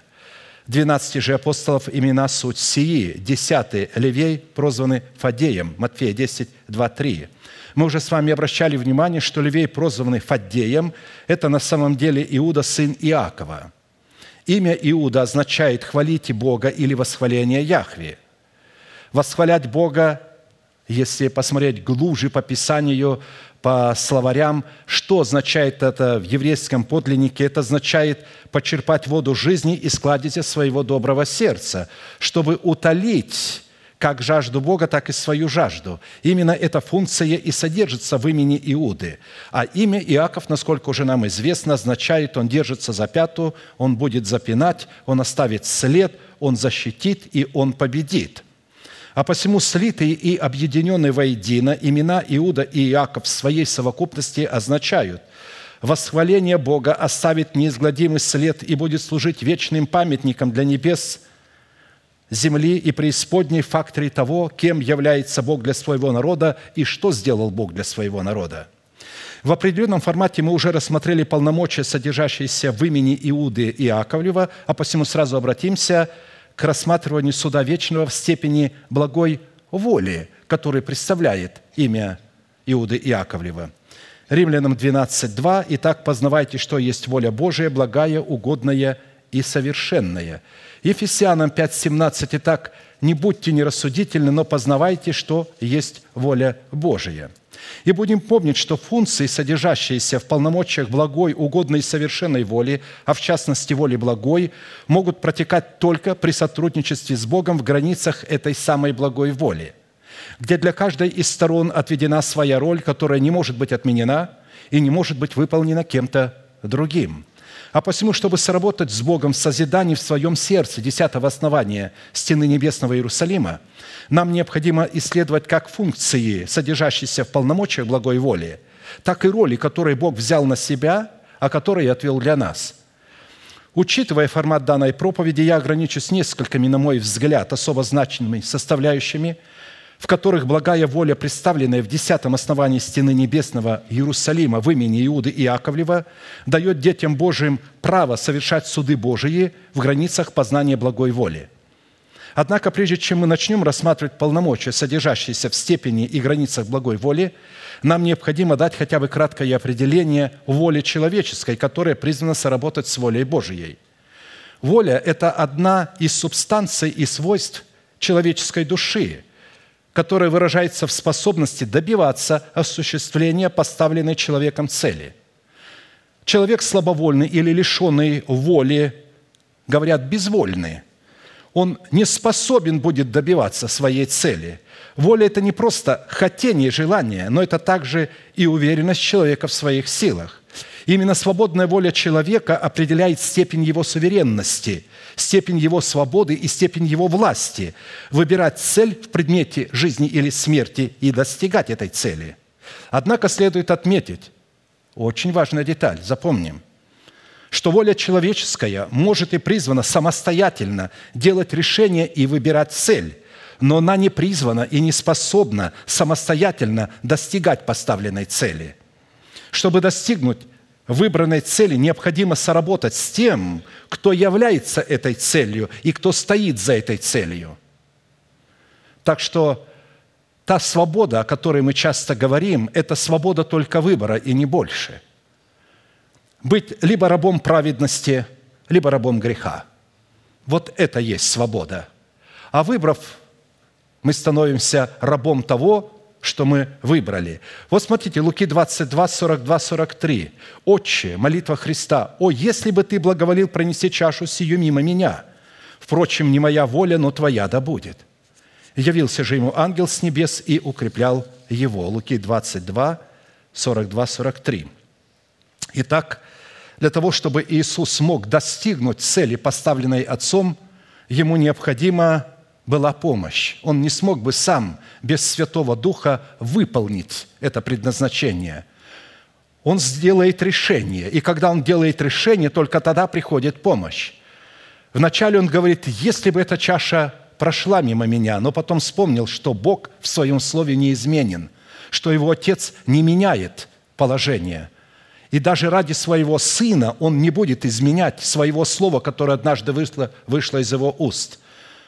12 же апостолов имена суть сии. 10 Левей прозваны Фаддеем. Матфея 10, 2, 3. Мы уже с вами обращали внимание, что Левей, прозванный Фаддеем, это на самом деле Иуда, сын Иакова. Имя Иуда означает «хвалите Бога» или «восхваление Яхве». Восхвалять Бога, если посмотреть глубже по Писанию, по словарям, что означает это в еврейском подлиннике? Это означает почерпать воду жизни из кладезя своего доброго сердца, чтобы утолить как жажду Бога, так и свою жажду. Именно эта функция и содержится в имени Иуды. А имя Иаков, насколько уже нам известно, означает, он держится за пяту, он будет запинать, он оставит след, он защитит и он победит. А посему слитые и объединенные воедино имена Иуда и Иаков в своей совокупности означают: восхваление Бога оставит неизгладимый след и будет служить вечным памятником для небес, земли и преисподней в факторе того, кем является Бог для своего народа и что сделал Бог для своего народа. В определенном формате мы уже рассмотрели полномочия, содержащиеся в имени Иуды и Иаковлева, а посему сразу обратимся к рассматриванию суда вечного в степени благой воли, который представляет имя Иуды Иаковлева. Римлянам 12:2. «Итак, познавайте, что есть воля Божия, благая, угодная и совершенная». Ефесянам 5:17. «Итак, не будьте нерассудительны, но познавайте, что есть воля Божия». И будем помнить, что функции, содержащиеся в полномочиях благой, угодной и совершенной воли, а в частности воли благой, могут протекать только при сотрудничестве с Богом в границах этой самой благой воли, где для каждой из сторон отведена своя роль, которая не может быть отменена и не может быть выполнена кем-то другим. А посему, чтобы сработать с Богом в созидании в своем сердце 10-го основания стены небесного Иерусалима, нам необходимо исследовать как функции, содержащиеся в полномочиях благой воли, так и роли, которые Бог взял на себя, а которые отвел для нас. Учитывая формат данной проповеди, я ограничусь несколькими, на мой взгляд, особо значимыми составляющими, в которых благая воля, представленная в 10-м основании стены небесного Иерусалима в имени Иуды Иаковлева, дает детям Божиим право совершать суды Божии в границах познания благой воли. Однако, прежде чем мы начнем рассматривать полномочия, содержащиеся в степени и границах благой воли, нам необходимо дать хотя бы краткое определение воли человеческой, которая призвана соработать с волей Божией. Воля – это одна из субстанций и свойств человеческой души, которая выражается в способности добиваться осуществления поставленной человеком цели. Человек слабовольный или лишенный воли, говорят, безвольный, он не способен будет добиваться своей цели. Воля – это не просто хотение и желание, но это также и уверенность человека в своих силах. Именно свободная воля человека определяет степень его суверенности, степень его свободы и степень его власти выбирать цель в предмете жизни или смерти и достигать этой цели. Однако следует отметить, очень важная деталь, запомним, что воля человеческая может и призвана самостоятельно делать решение и выбирать цель, но она не призвана и не способна самостоятельно достигать поставленной цели. Чтобы достигнуть выбранной цели, необходимо соработать с тем, кто является этой целью и кто стоит за этой целью. Так что та свобода, о которой мы часто говорим, это свобода только выбора и не больше. Быть либо рабом праведности, либо рабом греха. Вот это есть свобода. А выбрав, мы становимся рабом того, что мы выбрали. Вот смотрите, Луки 22, 42, 43. «Отче», молитва Христа, «О, если бы Ты благоволил пронести чашу сию мимо меня! Впрочем, не моя воля, но Твоя да будет». Явился же ему ангел с небес и укреплял его. Луки 22, 42, 43. Итак, для того, чтобы Иисус смог достигнуть цели, поставленной Отцом, ему необходима была помощь. Он не смог бы сам, без Святого Духа, выполнить это предназначение. Он сделает решение, и когда он делает решение, только тогда приходит помощь. Вначале он говорит: если бы эта чаша прошла мимо меня, но потом вспомнил, что Бог в своем слове неизменен, что его Отец не меняет положение. И даже ради своего Сына он не будет изменять своего слова, которое однажды вышло из его уст.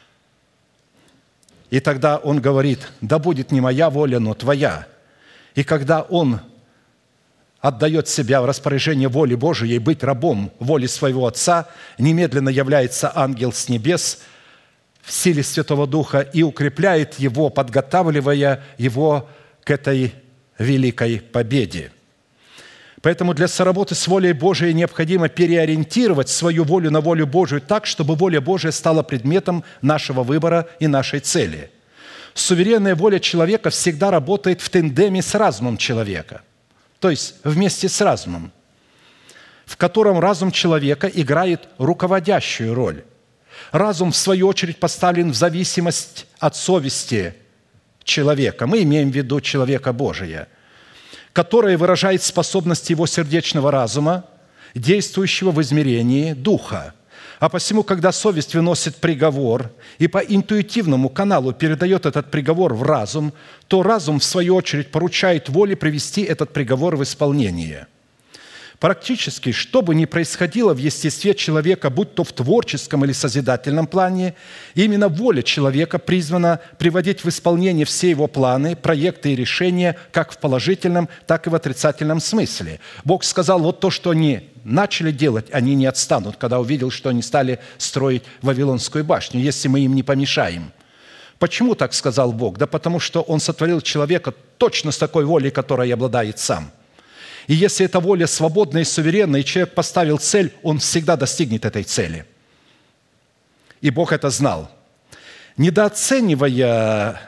И тогда он говорит: да будет не моя воля, но твоя. И когда он отдает себя в распоряжение воли Божией, быть рабом воли своего Отца, немедленно является ангел с небес в силе Святого Духа и укрепляет его, подготавливая его к этой великой победе. Поэтому для соработы с волей Божией необходимо переориентировать свою волю на волю Божию так, чтобы воля Божия стала предметом нашего выбора и нашей цели. Суверенная воля человека всегда работает в тандеме с разумом человека, то есть вместе с разумом, в котором разум человека играет руководящую роль. Разум, в свою очередь, поставлен в зависимость от совести человека. Мы имеем в виду человека Божия, которое выражает способность его сердечного разума, действующего в измерении духа. А посему, когда совесть выносит приговор и по интуитивному каналу передает этот приговор в разум, то разум, в свою очередь, поручает воле привести этот приговор в исполнение. Практически, что бы ни происходило в естестве человека, будь то в творческом или созидательном плане, именно воля человека призвана приводить в исполнение все его планы, проекты и решения, как в положительном, так и в отрицательном смысле. Бог сказал: вот то, что они начали делать, они не отстанут, когда увидел, что они стали строить Вавилонскую башню, если мы им не помешаем. Почему так сказал Бог? Да потому что Он сотворил человека точно с такой волей, которой обладает сам. И если эта воля свободная и суверенная, и человек поставил цель, он всегда достигнет этой цели. И Бог это знал. Недооценивая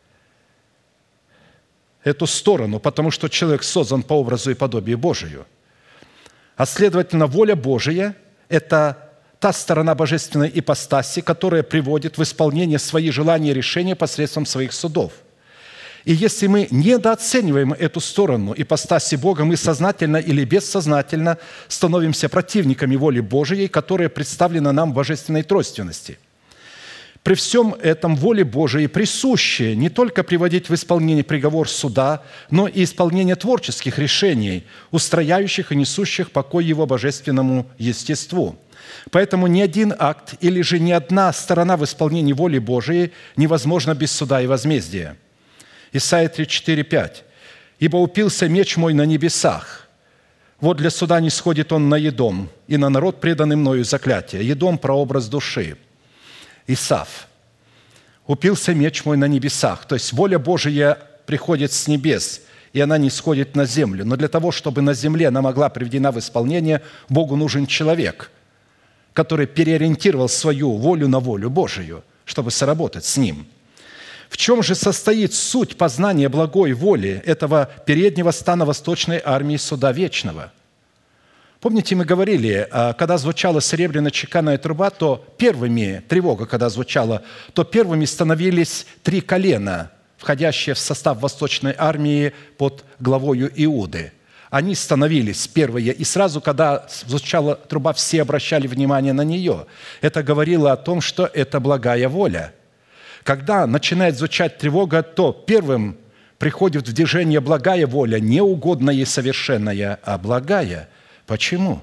эту сторону, потому что человек создан по образу и подобию Божию, а следовательно, воля Божия – это та сторона божественной ипостаси, которая приводит в исполнение свои желания и решения посредством своих судов. И если мы недооцениваем эту сторону ипостаси Бога, мы сознательно или бессознательно становимся противниками воли Божией, которая представлена нам в божественной тройственности. При всем этом воле Божией присуще не только приводить в исполнение приговор суда, но и исполнение творческих решений, устрояющих и несущих покой Его божественному естеству. Поэтому ни один акт или же ни одна сторона в исполнении воли Божией невозможна без суда и возмездия. Исайя 34, 5. «Ибо упился меч мой на небесах. Вот для суда не сходит он на Едом, и на народ, преданный мною заклятие». Едом – прообраз души. Исав. «Упился меч мой на небесах». То есть воля Божия приходит с небес, и она не сходит на землю. Но для того, чтобы на земле она могла приведена в исполнение, Богу нужен человек, который переориентировал свою волю на волю Божию, чтобы соработать с Ним. В чем же состоит суть познания благой воли этого переднего стана восточной армии суда вечного? Помните, мы говорили, когда звучала серебряно-чеканная труба, то первыми, тревога когда звучала, то первыми становились 3 колена, входящие в состав восточной армии под главою Иуды. Они становились первые, и сразу, когда звучала труба, все обращали внимание на нее. Это говорило о том, что это благая воля. Когда начинает звучать тревога, то первым приходит в движение благая воля, не угодная и совершенная, а благая. Почему?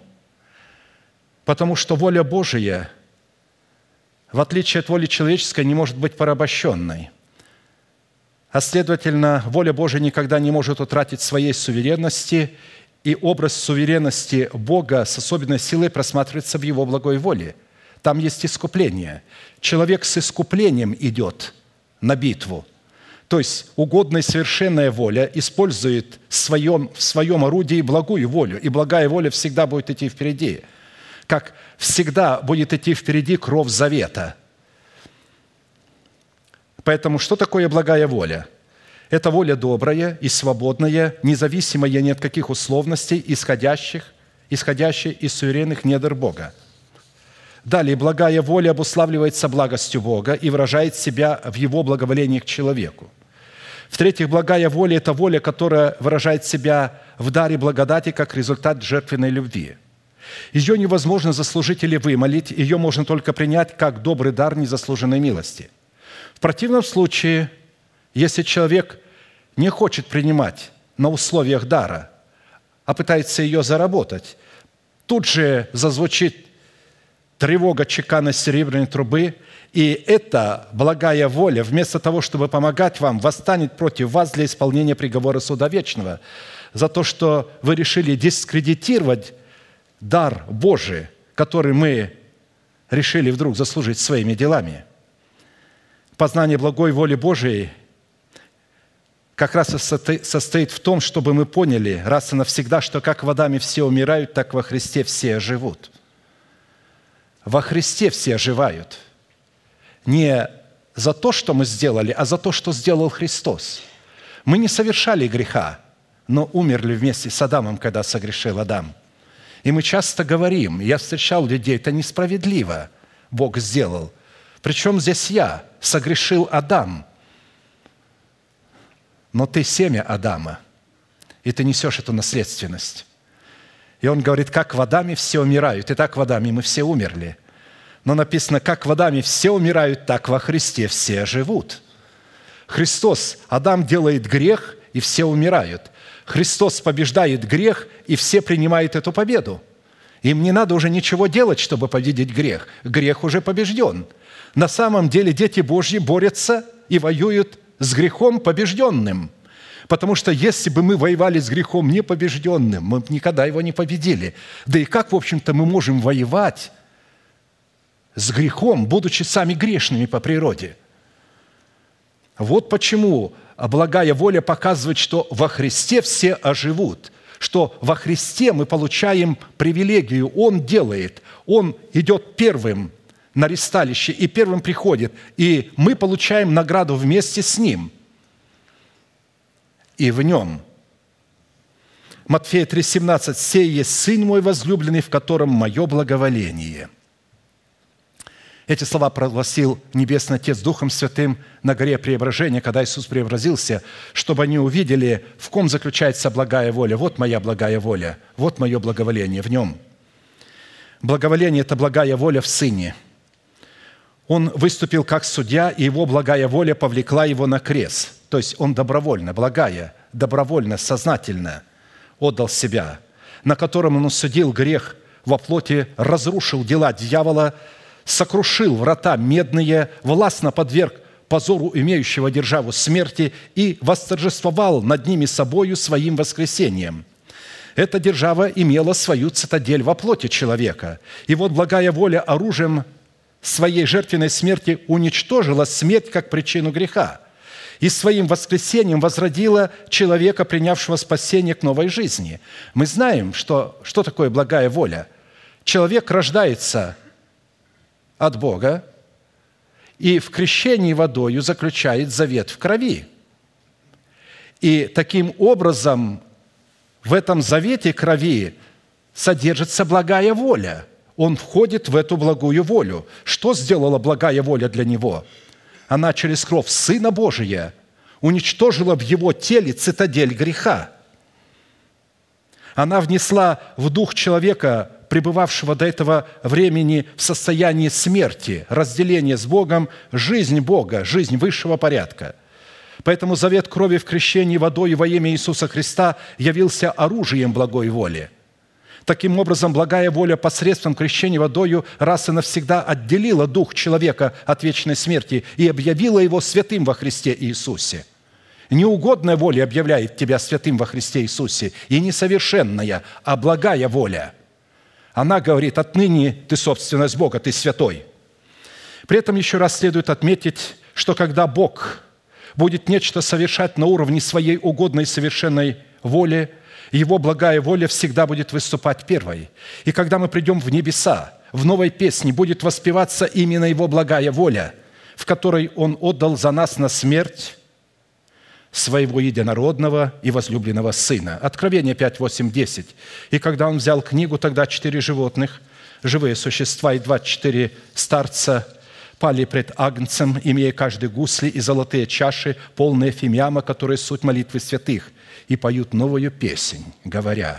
Потому что воля Божия, в отличие от воли человеческой, не может быть порабощенной. А следовательно, воля Божия никогда не может утратить своей суверенности, и образ суверенности Бога с особенной силой просматривается в Его благой воле. Там есть искупление. Человек с искуплением идет на битву. То есть угодная и совершенная воля использует в своем орудии благую волю, и благая воля всегда будет идти впереди. Как всегда будет идти впереди кровь завета. Поэтому что такое благая воля? Это воля добрая и свободная, независимая ни от каких условностей, исходящая из суверенных недр Бога. Далее, благая воля обуславливается благостью Бога и выражает себя в Его благоволении к человеку. В-третьих, благая воля – это воля, которая выражает себя в даре благодати как результат жертвенной любви. Ее невозможно заслужить или вымолить, ее можно только принять как добрый дар незаслуженной милости. В противном случае, если человек не хочет принимать на условиях дара, а пытается ее заработать, тут же зазвучит тревога чекана серебряной трубы, и эта благая воля, вместо того, чтобы помогать вам, восстанет против вас для исполнения приговора суда вечного за то, что вы решили дискредитировать дар Божий, который мы решили вдруг заслужить своими делами. Познание благой воли Божией как раз и состоит в том, чтобы мы поняли раз и навсегда, что как в Адаме все умирают, так во Христе все оживут. Во Христе все оживают. Не за то, что мы сделали, а за то, что сделал Христос. Мы не совершали греха, но умерли вместе с Адамом, когда согрешил Адам. И мы часто говорим, я встречал людей, это несправедливо Бог сделал. Причем здесь я, согрешил Адам. Но ты семя Адама, и ты несешь эту наследственность. И он говорит, как в Адаме все умирают, и так в Адаме мы все умерли. Но написано, как в Адаме все умирают, так во Христе все живут. Христос, Адам делает грех, и все умирают. Христос побеждает грех, и все принимают эту победу. Им не надо уже ничего делать, чтобы победить грех. Грех уже побежден. На самом деле дети Божьи борются и воюют с грехом побежденным. Потому что если бы мы воевали с грехом непобежденным, мы бы никогда его не победили. Да и как, в общем-то, мы можем воевать с грехом, будучи сами грешными по природе? Вот почему благая воля показывает, что во Христе все оживут, что во Христе мы получаем привилегию. Он делает, Он идет первым на ристалище и первым приходит, и мы получаем награду вместе с Ним и в Нем. Матфея 3,17: «Сей есть Сын мой возлюбленный, в котором мое благоволение». Эти слова прогласил Небесный Отец Духом Святым на горе Преображения, когда Иисус преобразился, чтобы они увидели, в ком заключается благая воля. Вот моя благая воля, вот мое благоволение в Нем. Благоволение – это благая воля в Сыне. Он выступил как судья, и Его благая воля повлекла Его на крест. То есть Он добровольно, благая, добровольно, сознательно отдал Себя, на котором Он осудил грех во плоти, разрушил дела дьявола, сокрушил врата медные, властно подверг позору имеющего державу смерти и восторжествовал над ними собою своим воскресением. Эта держава имела свою цитадель во плоти человека. И вот благая воля оружием своей жертвенной смерти уничтожила смерть как причину греха и своим воскресением возродила человека, принявшего спасение к новой жизни. Мы знаем, что такое благая воля. Человек рождается от Бога и в крещении водою заключает завет в крови. И таким образом в этом завете крови содержится благая воля. Он входит в эту благую волю. Что сделала благая воля для него? Она через кровь Сына Божия уничтожила в его теле цитадель греха. Она внесла в дух человека, пребывавшего до этого времени в состоянии смерти, разделения с Богом, жизнь Бога, жизнь высшего порядка. Поэтому завет крови в крещении водой во имя Иисуса Христа явился оружием благой воли. Таким образом, благая воля посредством крещения водою раз и навсегда отделила дух человека от вечной смерти и объявила его святым во Христе Иисусе. Неугодная воля объявляет тебя святым во Христе Иисусе, и несовершенная, а благая воля. Она говорит, отныне ты собственность Бога, ты святой. При этом еще раз следует отметить, что когда Бог будет нечто совершать на уровне своей угодной совершенной воли, Его благая воля всегда будет выступать первой. И когда мы придем в небеса, в новой песне будет воспеваться именно Его благая воля, в которой Он отдал за нас на смерть Своего единородного и возлюбленного Сына. Откровение 5, 8, 10. «И когда Он взял книгу, тогда 4 животных, живые существа и 24 старца, пали пред Агнцем, имея каждый гусли и золотые чаши, полные фимиама, которые суть молитвы святых, и поют новую песнь, говоря,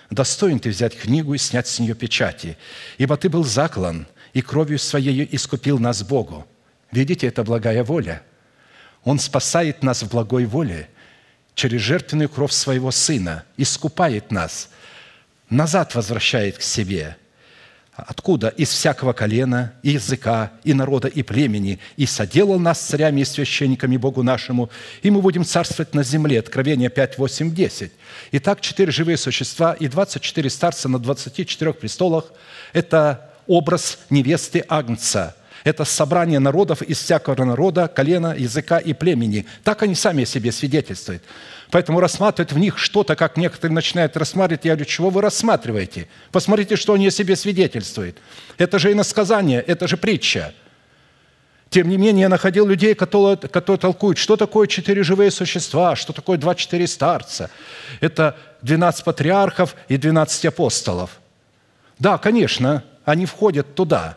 достоин ты взять книгу и снять с нее печати, ибо ты был заклан, и кровью своею искупил нас Богу». Видите, это благая воля. Он спасает нас в благой воле через жертвенную кровь Своего Сына, искупает нас, назад возвращает к себе. Откуда? Из всякого колена, и языка, и народа, и племени, и соделал нас царями и священниками Богу нашему, и мы будем царствовать на земле». Откровение 5, 8, 10. Итак, 4 живые существа и 24 старца на 24 престолах – это образ невесты Агнца. Это собрание народов из всякого народа, колена, языка и племени. Так они сами о себе свидетельствуют. Поэтому рассматривать в них что-то, как некоторые начинают рассматривать, я говорю, чего вы рассматриваете? Посмотрите, что они о себе свидетельствуют. Это же иносказание, это же притча. Тем не менее, я находил людей, которые толкуют, что такое 4 живые существа, что такое 24 старца. Это 12 патриархов и 12 апостолов. Да, конечно, они входят туда.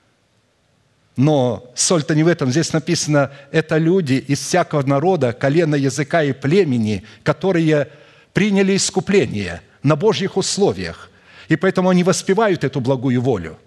Но соль-то не в этом. Здесь написано, это люди из всякого народа, колена, языка и племени, которые приняли искупление на Божьих условиях. И поэтому они воспевают эту благую волю.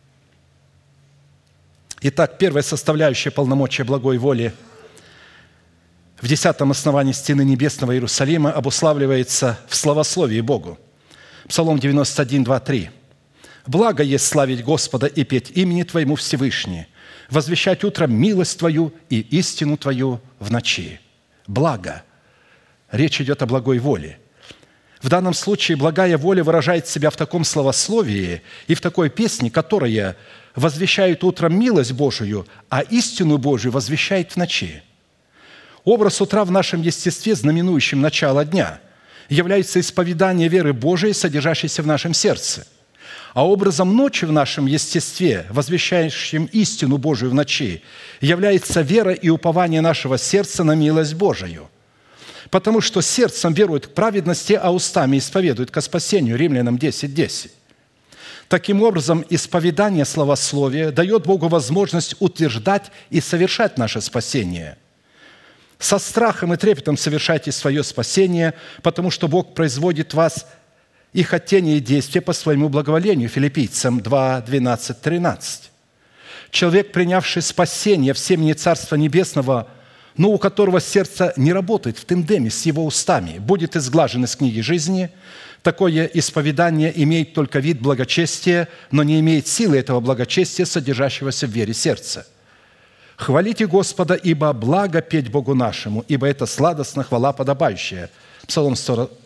Итак, первая составляющая полномочия благой воли в 10-м основании стены небесного Иерусалима обуславливается в славословии Богу. Псалом 91, 2, 3. «Благо есть славить Господа и петь имени Твоему Всевышний, возвещать утром милость Твою и истину Твою в ночи». Благо. Речь идет о благой воле. В данном случае благая воля выражает себя в таком славословии и в такой песне, которая возвещает утром милость Божию, а истину Божию возвещает в ночи. Образ утра в нашем естестве, знаменующим начало дня, является исповедание веры Божией, содержащейся в нашем сердце. А образом ночи в нашем естестве, возвещающим истину Божию в ночи, является вера и упование нашего сердца на милость Божию. Потому что сердцем верует к праведности, а устами исповедует ко спасению. Римлянам 10, 10. Таким образом, исповедание славословия дает Богу возможность утверждать и совершать наше спасение. Со страхом и трепетом совершайте свое спасение, потому что Бог производит в вас и хотение и действия по своему благоволению. Филиппийцам 2, 12, 13. Человек, принявший спасение в семени Царства Небесного, но у которого сердце не работает в тандеме с его устами, будет изглажен из книги жизни. Такое исповедание имеет только вид благочестия, но не имеет силы этого благочестия, содержащегося в вере сердца. «Хвалите Господа, ибо благо петь Богу нашему, ибо это сладостно хвала подобающая». Псалом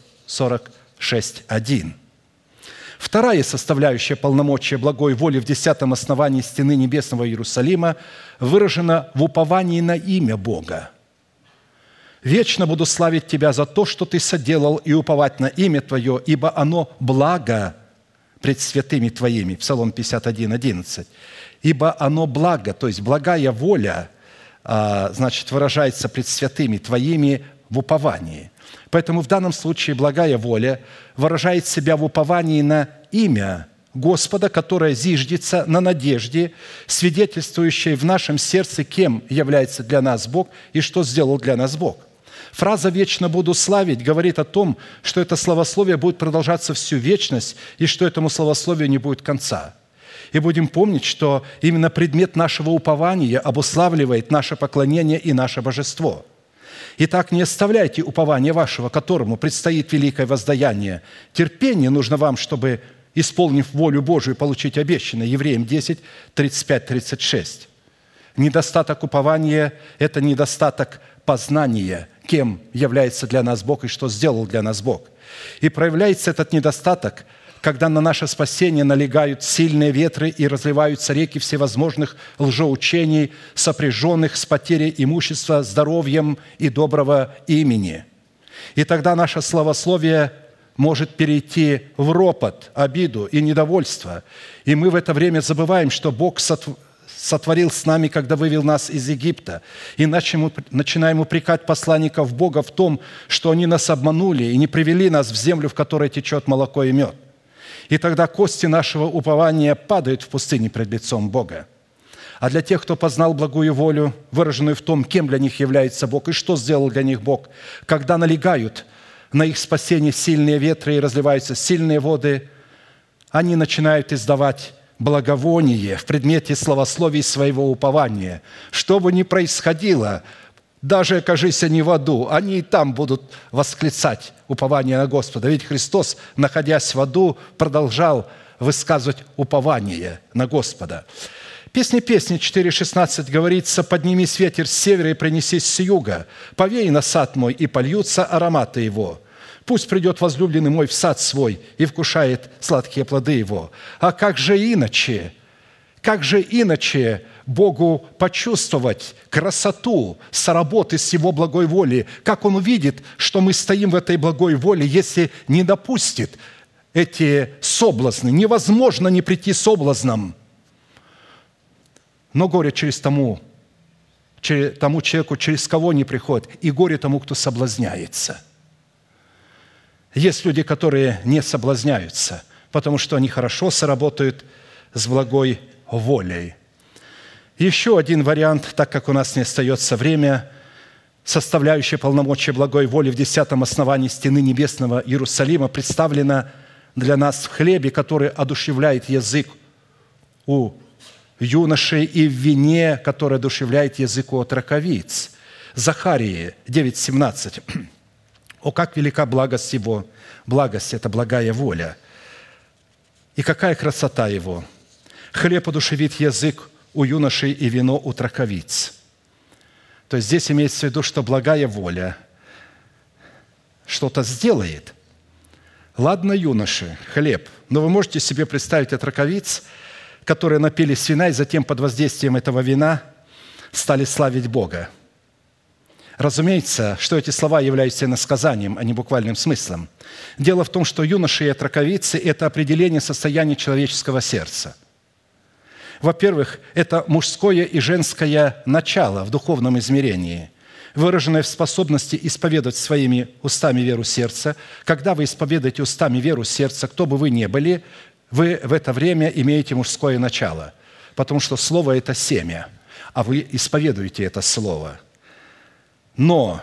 46:1. Вторая составляющая полномочия благой воли в 10-м основании стены небесного Иерусалима выражена в уповании на имя Бога. «Вечно буду славить Тебя за то, что Ты соделал, и уповать на имя Твое, ибо оно благо пред святыми Твоими». Псалом 51:11. «Ибо оно благо», то есть благая воля, выражается пред святыми Твоими в уповании. Поэтому в данном случае благая воля выражает себя в уповании на имя Господа, которое зиждется на надежде, свидетельствующей в нашем сердце, кем является для нас Бог и что сделал для нас Бог. Фраза «вечно буду славить» говорит о том, что это славословие будет продолжаться всю вечность и что этому славословию не будет конца. И будем помнить, что именно предмет нашего упования обуславливает наше поклонение и наше божество. Итак, не оставляйте упования вашего, которому предстоит великое воздаяние. Терпение нужно вам, чтобы, исполнив волю Божию, получить обещанное. Евреям 10, 35-36. Недостаток упования – это недостаток познания, кем является для нас Бог и что сделал для нас Бог. И проявляется этот недостаток, когда на наше спасение налегают сильные ветры и разливаются реки всевозможных лжеучений, сопряженных с потерей имущества, здоровьем и доброго имени. И тогда наше славословие может перейти в ропот, обиду и недовольство. И мы в это время забываем, что Бог сотворил с нами, когда вывел нас из Египта. Иначе мы начинаем упрекать посланников Бога в том, что они нас обманули и не привели нас в землю, в которой течет молоко и мед. И тогда кости нашего упования падают в пустыне пред лицом Бога. А для тех, кто познал благую волю, выраженную в том, кем для них является Бог и что сделал для них Бог, когда налегают на их спасение сильные ветры и разливаются сильные воды, они начинают издавать благовоние в предмете славословий своего упования. Что бы ни происходило, даже окажись они в аду, они и там будут восклицать упование на Господа. Ведь Христос, находясь в аду, продолжал высказывать упование на Господа. Песни 4:16 говорится: «Поднимись, ветер с севера, и принесись с юга, повей на сад мой, и польются ароматы его. Пусть придет возлюбленный мой в сад свой и вкушает сладкие плоды его». А как же иначе Богу почувствовать красоту соработы с Его благой воли? Как Он увидит, что мы стоим в этой благой воле, если не допустит эти соблазны? Невозможно не прийти соблазном. Но горе тому человеку, через кого не приходит, и горе тому, кто соблазняется. Есть люди, которые не соблазняются, потому что они хорошо соработают с благой волей. Еще один вариант, так как у нас не остается время, составляющая полномочия благой воли в 10-м основании стены небесного Иерусалима представлена для нас в хлебе, который одушевляет язык у юношей, и в вине, который одушевляет язык у отроковиц. Захарии 9:17. «О, как велика благость Его!» Благость – это благая воля. «И какая красота Его! Хлеб одушевит язык у юношей и вино у траковиц». То есть здесь имеется в виду, что благая воля что-то сделает. Ладно, юноши, хлеб, но вы можете себе представить отроковиц, которые напились вина и затем под воздействием этого вина стали славить Бога. Разумеется, что эти слова являются иносказанием, а не буквальным смыслом. Дело в том, что юноши и отроковицы – это определение состояния человеческого сердца. Во-первых, это мужское и женское начало в духовном измерении, выраженное в способности исповедовать своими устами веру сердца. Когда вы исповедуете устами веру сердца, кто бы вы ни были, вы в это время имеете мужское начало, потому что слово – это семя, а вы исповедуете это слово. Но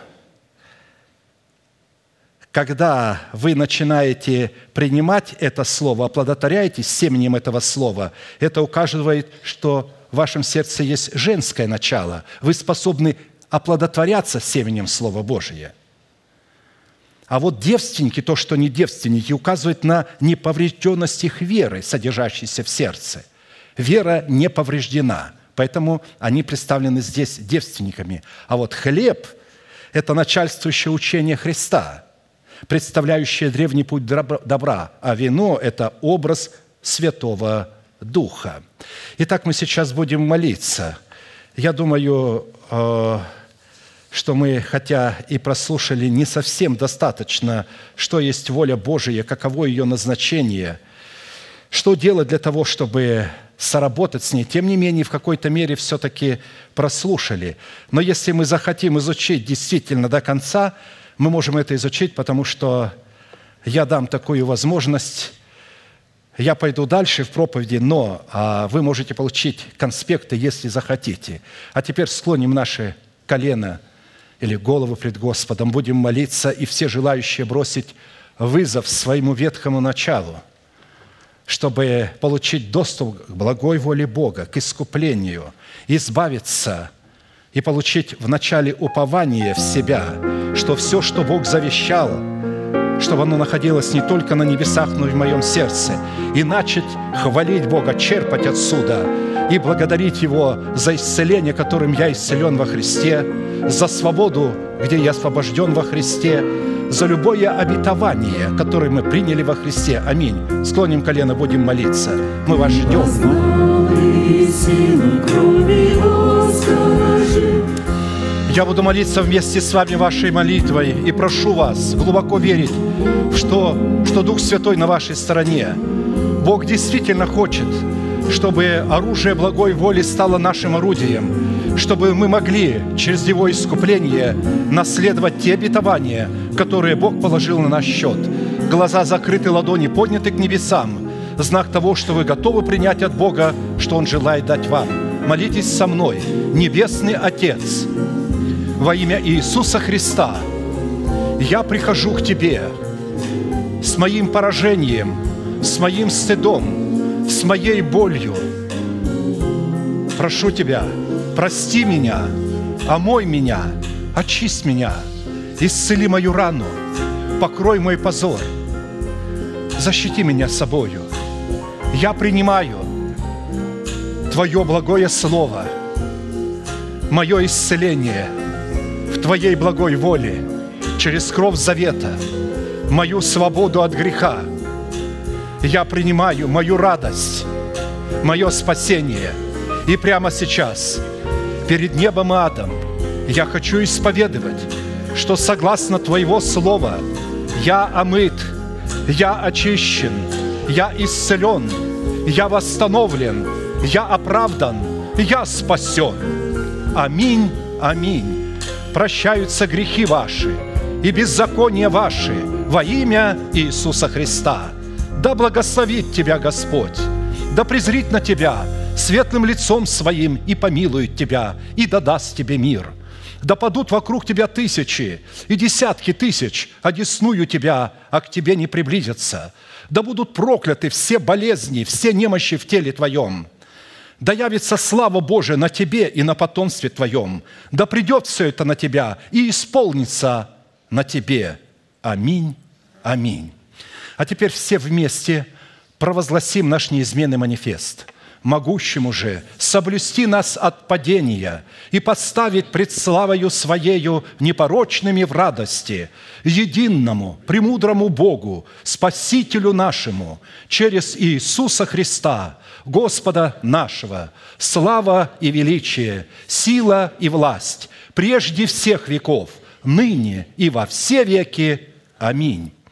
когда вы начинаете принимать это слово, оплодотворяетесь семенем этого слова, это указывает, что в вашем сердце есть женское начало. Вы способны оплодотворяться семенем Слова Божия. А вот девственники, то, что не девственники, указывает на неповрежденность их веры, содержащейся в сердце. Вера не повреждена, поэтому они представлены здесь девственниками. А вот хлеб – это начальствующее учение Христа, представляющее древний путь добра, а вино – это образ Святого Духа. Итак, мы сейчас будем молиться. Я думаю, что мы, хотя и прослушали не совсем достаточно, что есть воля Божия, каково ее назначение, что делать для того, чтобы соработать с ней, тем не менее, в какой-то мере все-таки прослушали. Но если мы захотим изучить действительно до конца, мы можем это изучить, потому что я дам такую возможность. Я пойду дальше в проповеди, но вы можете получить конспекты, если захотите. А теперь склоним наши колено или голову пред Господом, будем молиться, и все желающие бросить вызов своему ветхому началу, чтобы получить доступ к благой воле Бога, к искуплению, избавиться и получить вначале упование в себя, что все, что Бог завещал, чтобы оно находилось не только на небесах, но и в моем сердце, и начать хвалить Бога, черпать отсюда и благодарить Его за исцеление, которым я исцелен во Христе, за свободу, где я освобожден во Христе, за любое обетование, которое мы приняли во Христе. Аминь. Склоним колено, будем молиться. Мы вас ждем. Я буду молиться вместе с вами вашей молитвой и прошу вас глубоко верить, что Дух Святой на вашей стороне. Бог действительно хочет, чтобы оружие благой воли стало нашим орудием, чтобы мы могли через Его искупление наследовать те обетования, которые Бог положил на наш счет. Глаза закрыты, ладони подняты к небесам. Знак того, что вы готовы принять от Бога, что Он желает дать вам. Молитесь со мной. Небесный Отец, во имя Иисуса Христа, Я прихожу к Тебе с моим поражением, с моим стыдом, с моей болью. Прошу Тебя, прости меня, омой меня, очисть меня, исцели мою рану, покрой мой позор, защити меня собою. Я принимаю Твое благое Слово, мое исцеление в Твоей благой воле через кровь завета, мою свободу от греха. Я принимаю мою радость, мое спасение. И прямо сейчас, перед небом и адом, я хочу исповедовать, что согласно Твоего Слова я омыт, я очищен, я исцелен, я восстановлен, я оправдан, я спасен. Аминь, аминь. Прощаются грехи ваши и беззакония ваши во имя Иисуса Христа. Да благословит тебя Господь, да презрит на тебя светлым лицом Своим и помилует тебя, и да даст тебе мир. Да падут вокруг тебя тысячи и десятки тысяч, одесную тебя, а к тебе не приблизятся. Да будут прокляты все болезни, все немощи в теле твоем. Да явится слава Божия на тебе и на потомстве твоем. Да придет все это на тебя и исполнится на тебе. Аминь, аминь. А теперь все вместе провозгласим наш неизменный манифест. Могущему же соблюсти нас от падения и поставить пред славою Своею непорочными в радости, единому, премудрому Богу, Спасителю нашему, через Иисуса Христа, Господа нашего, слава и величие, сила и власть, прежде всех веков, ныне и во все веки. Аминь.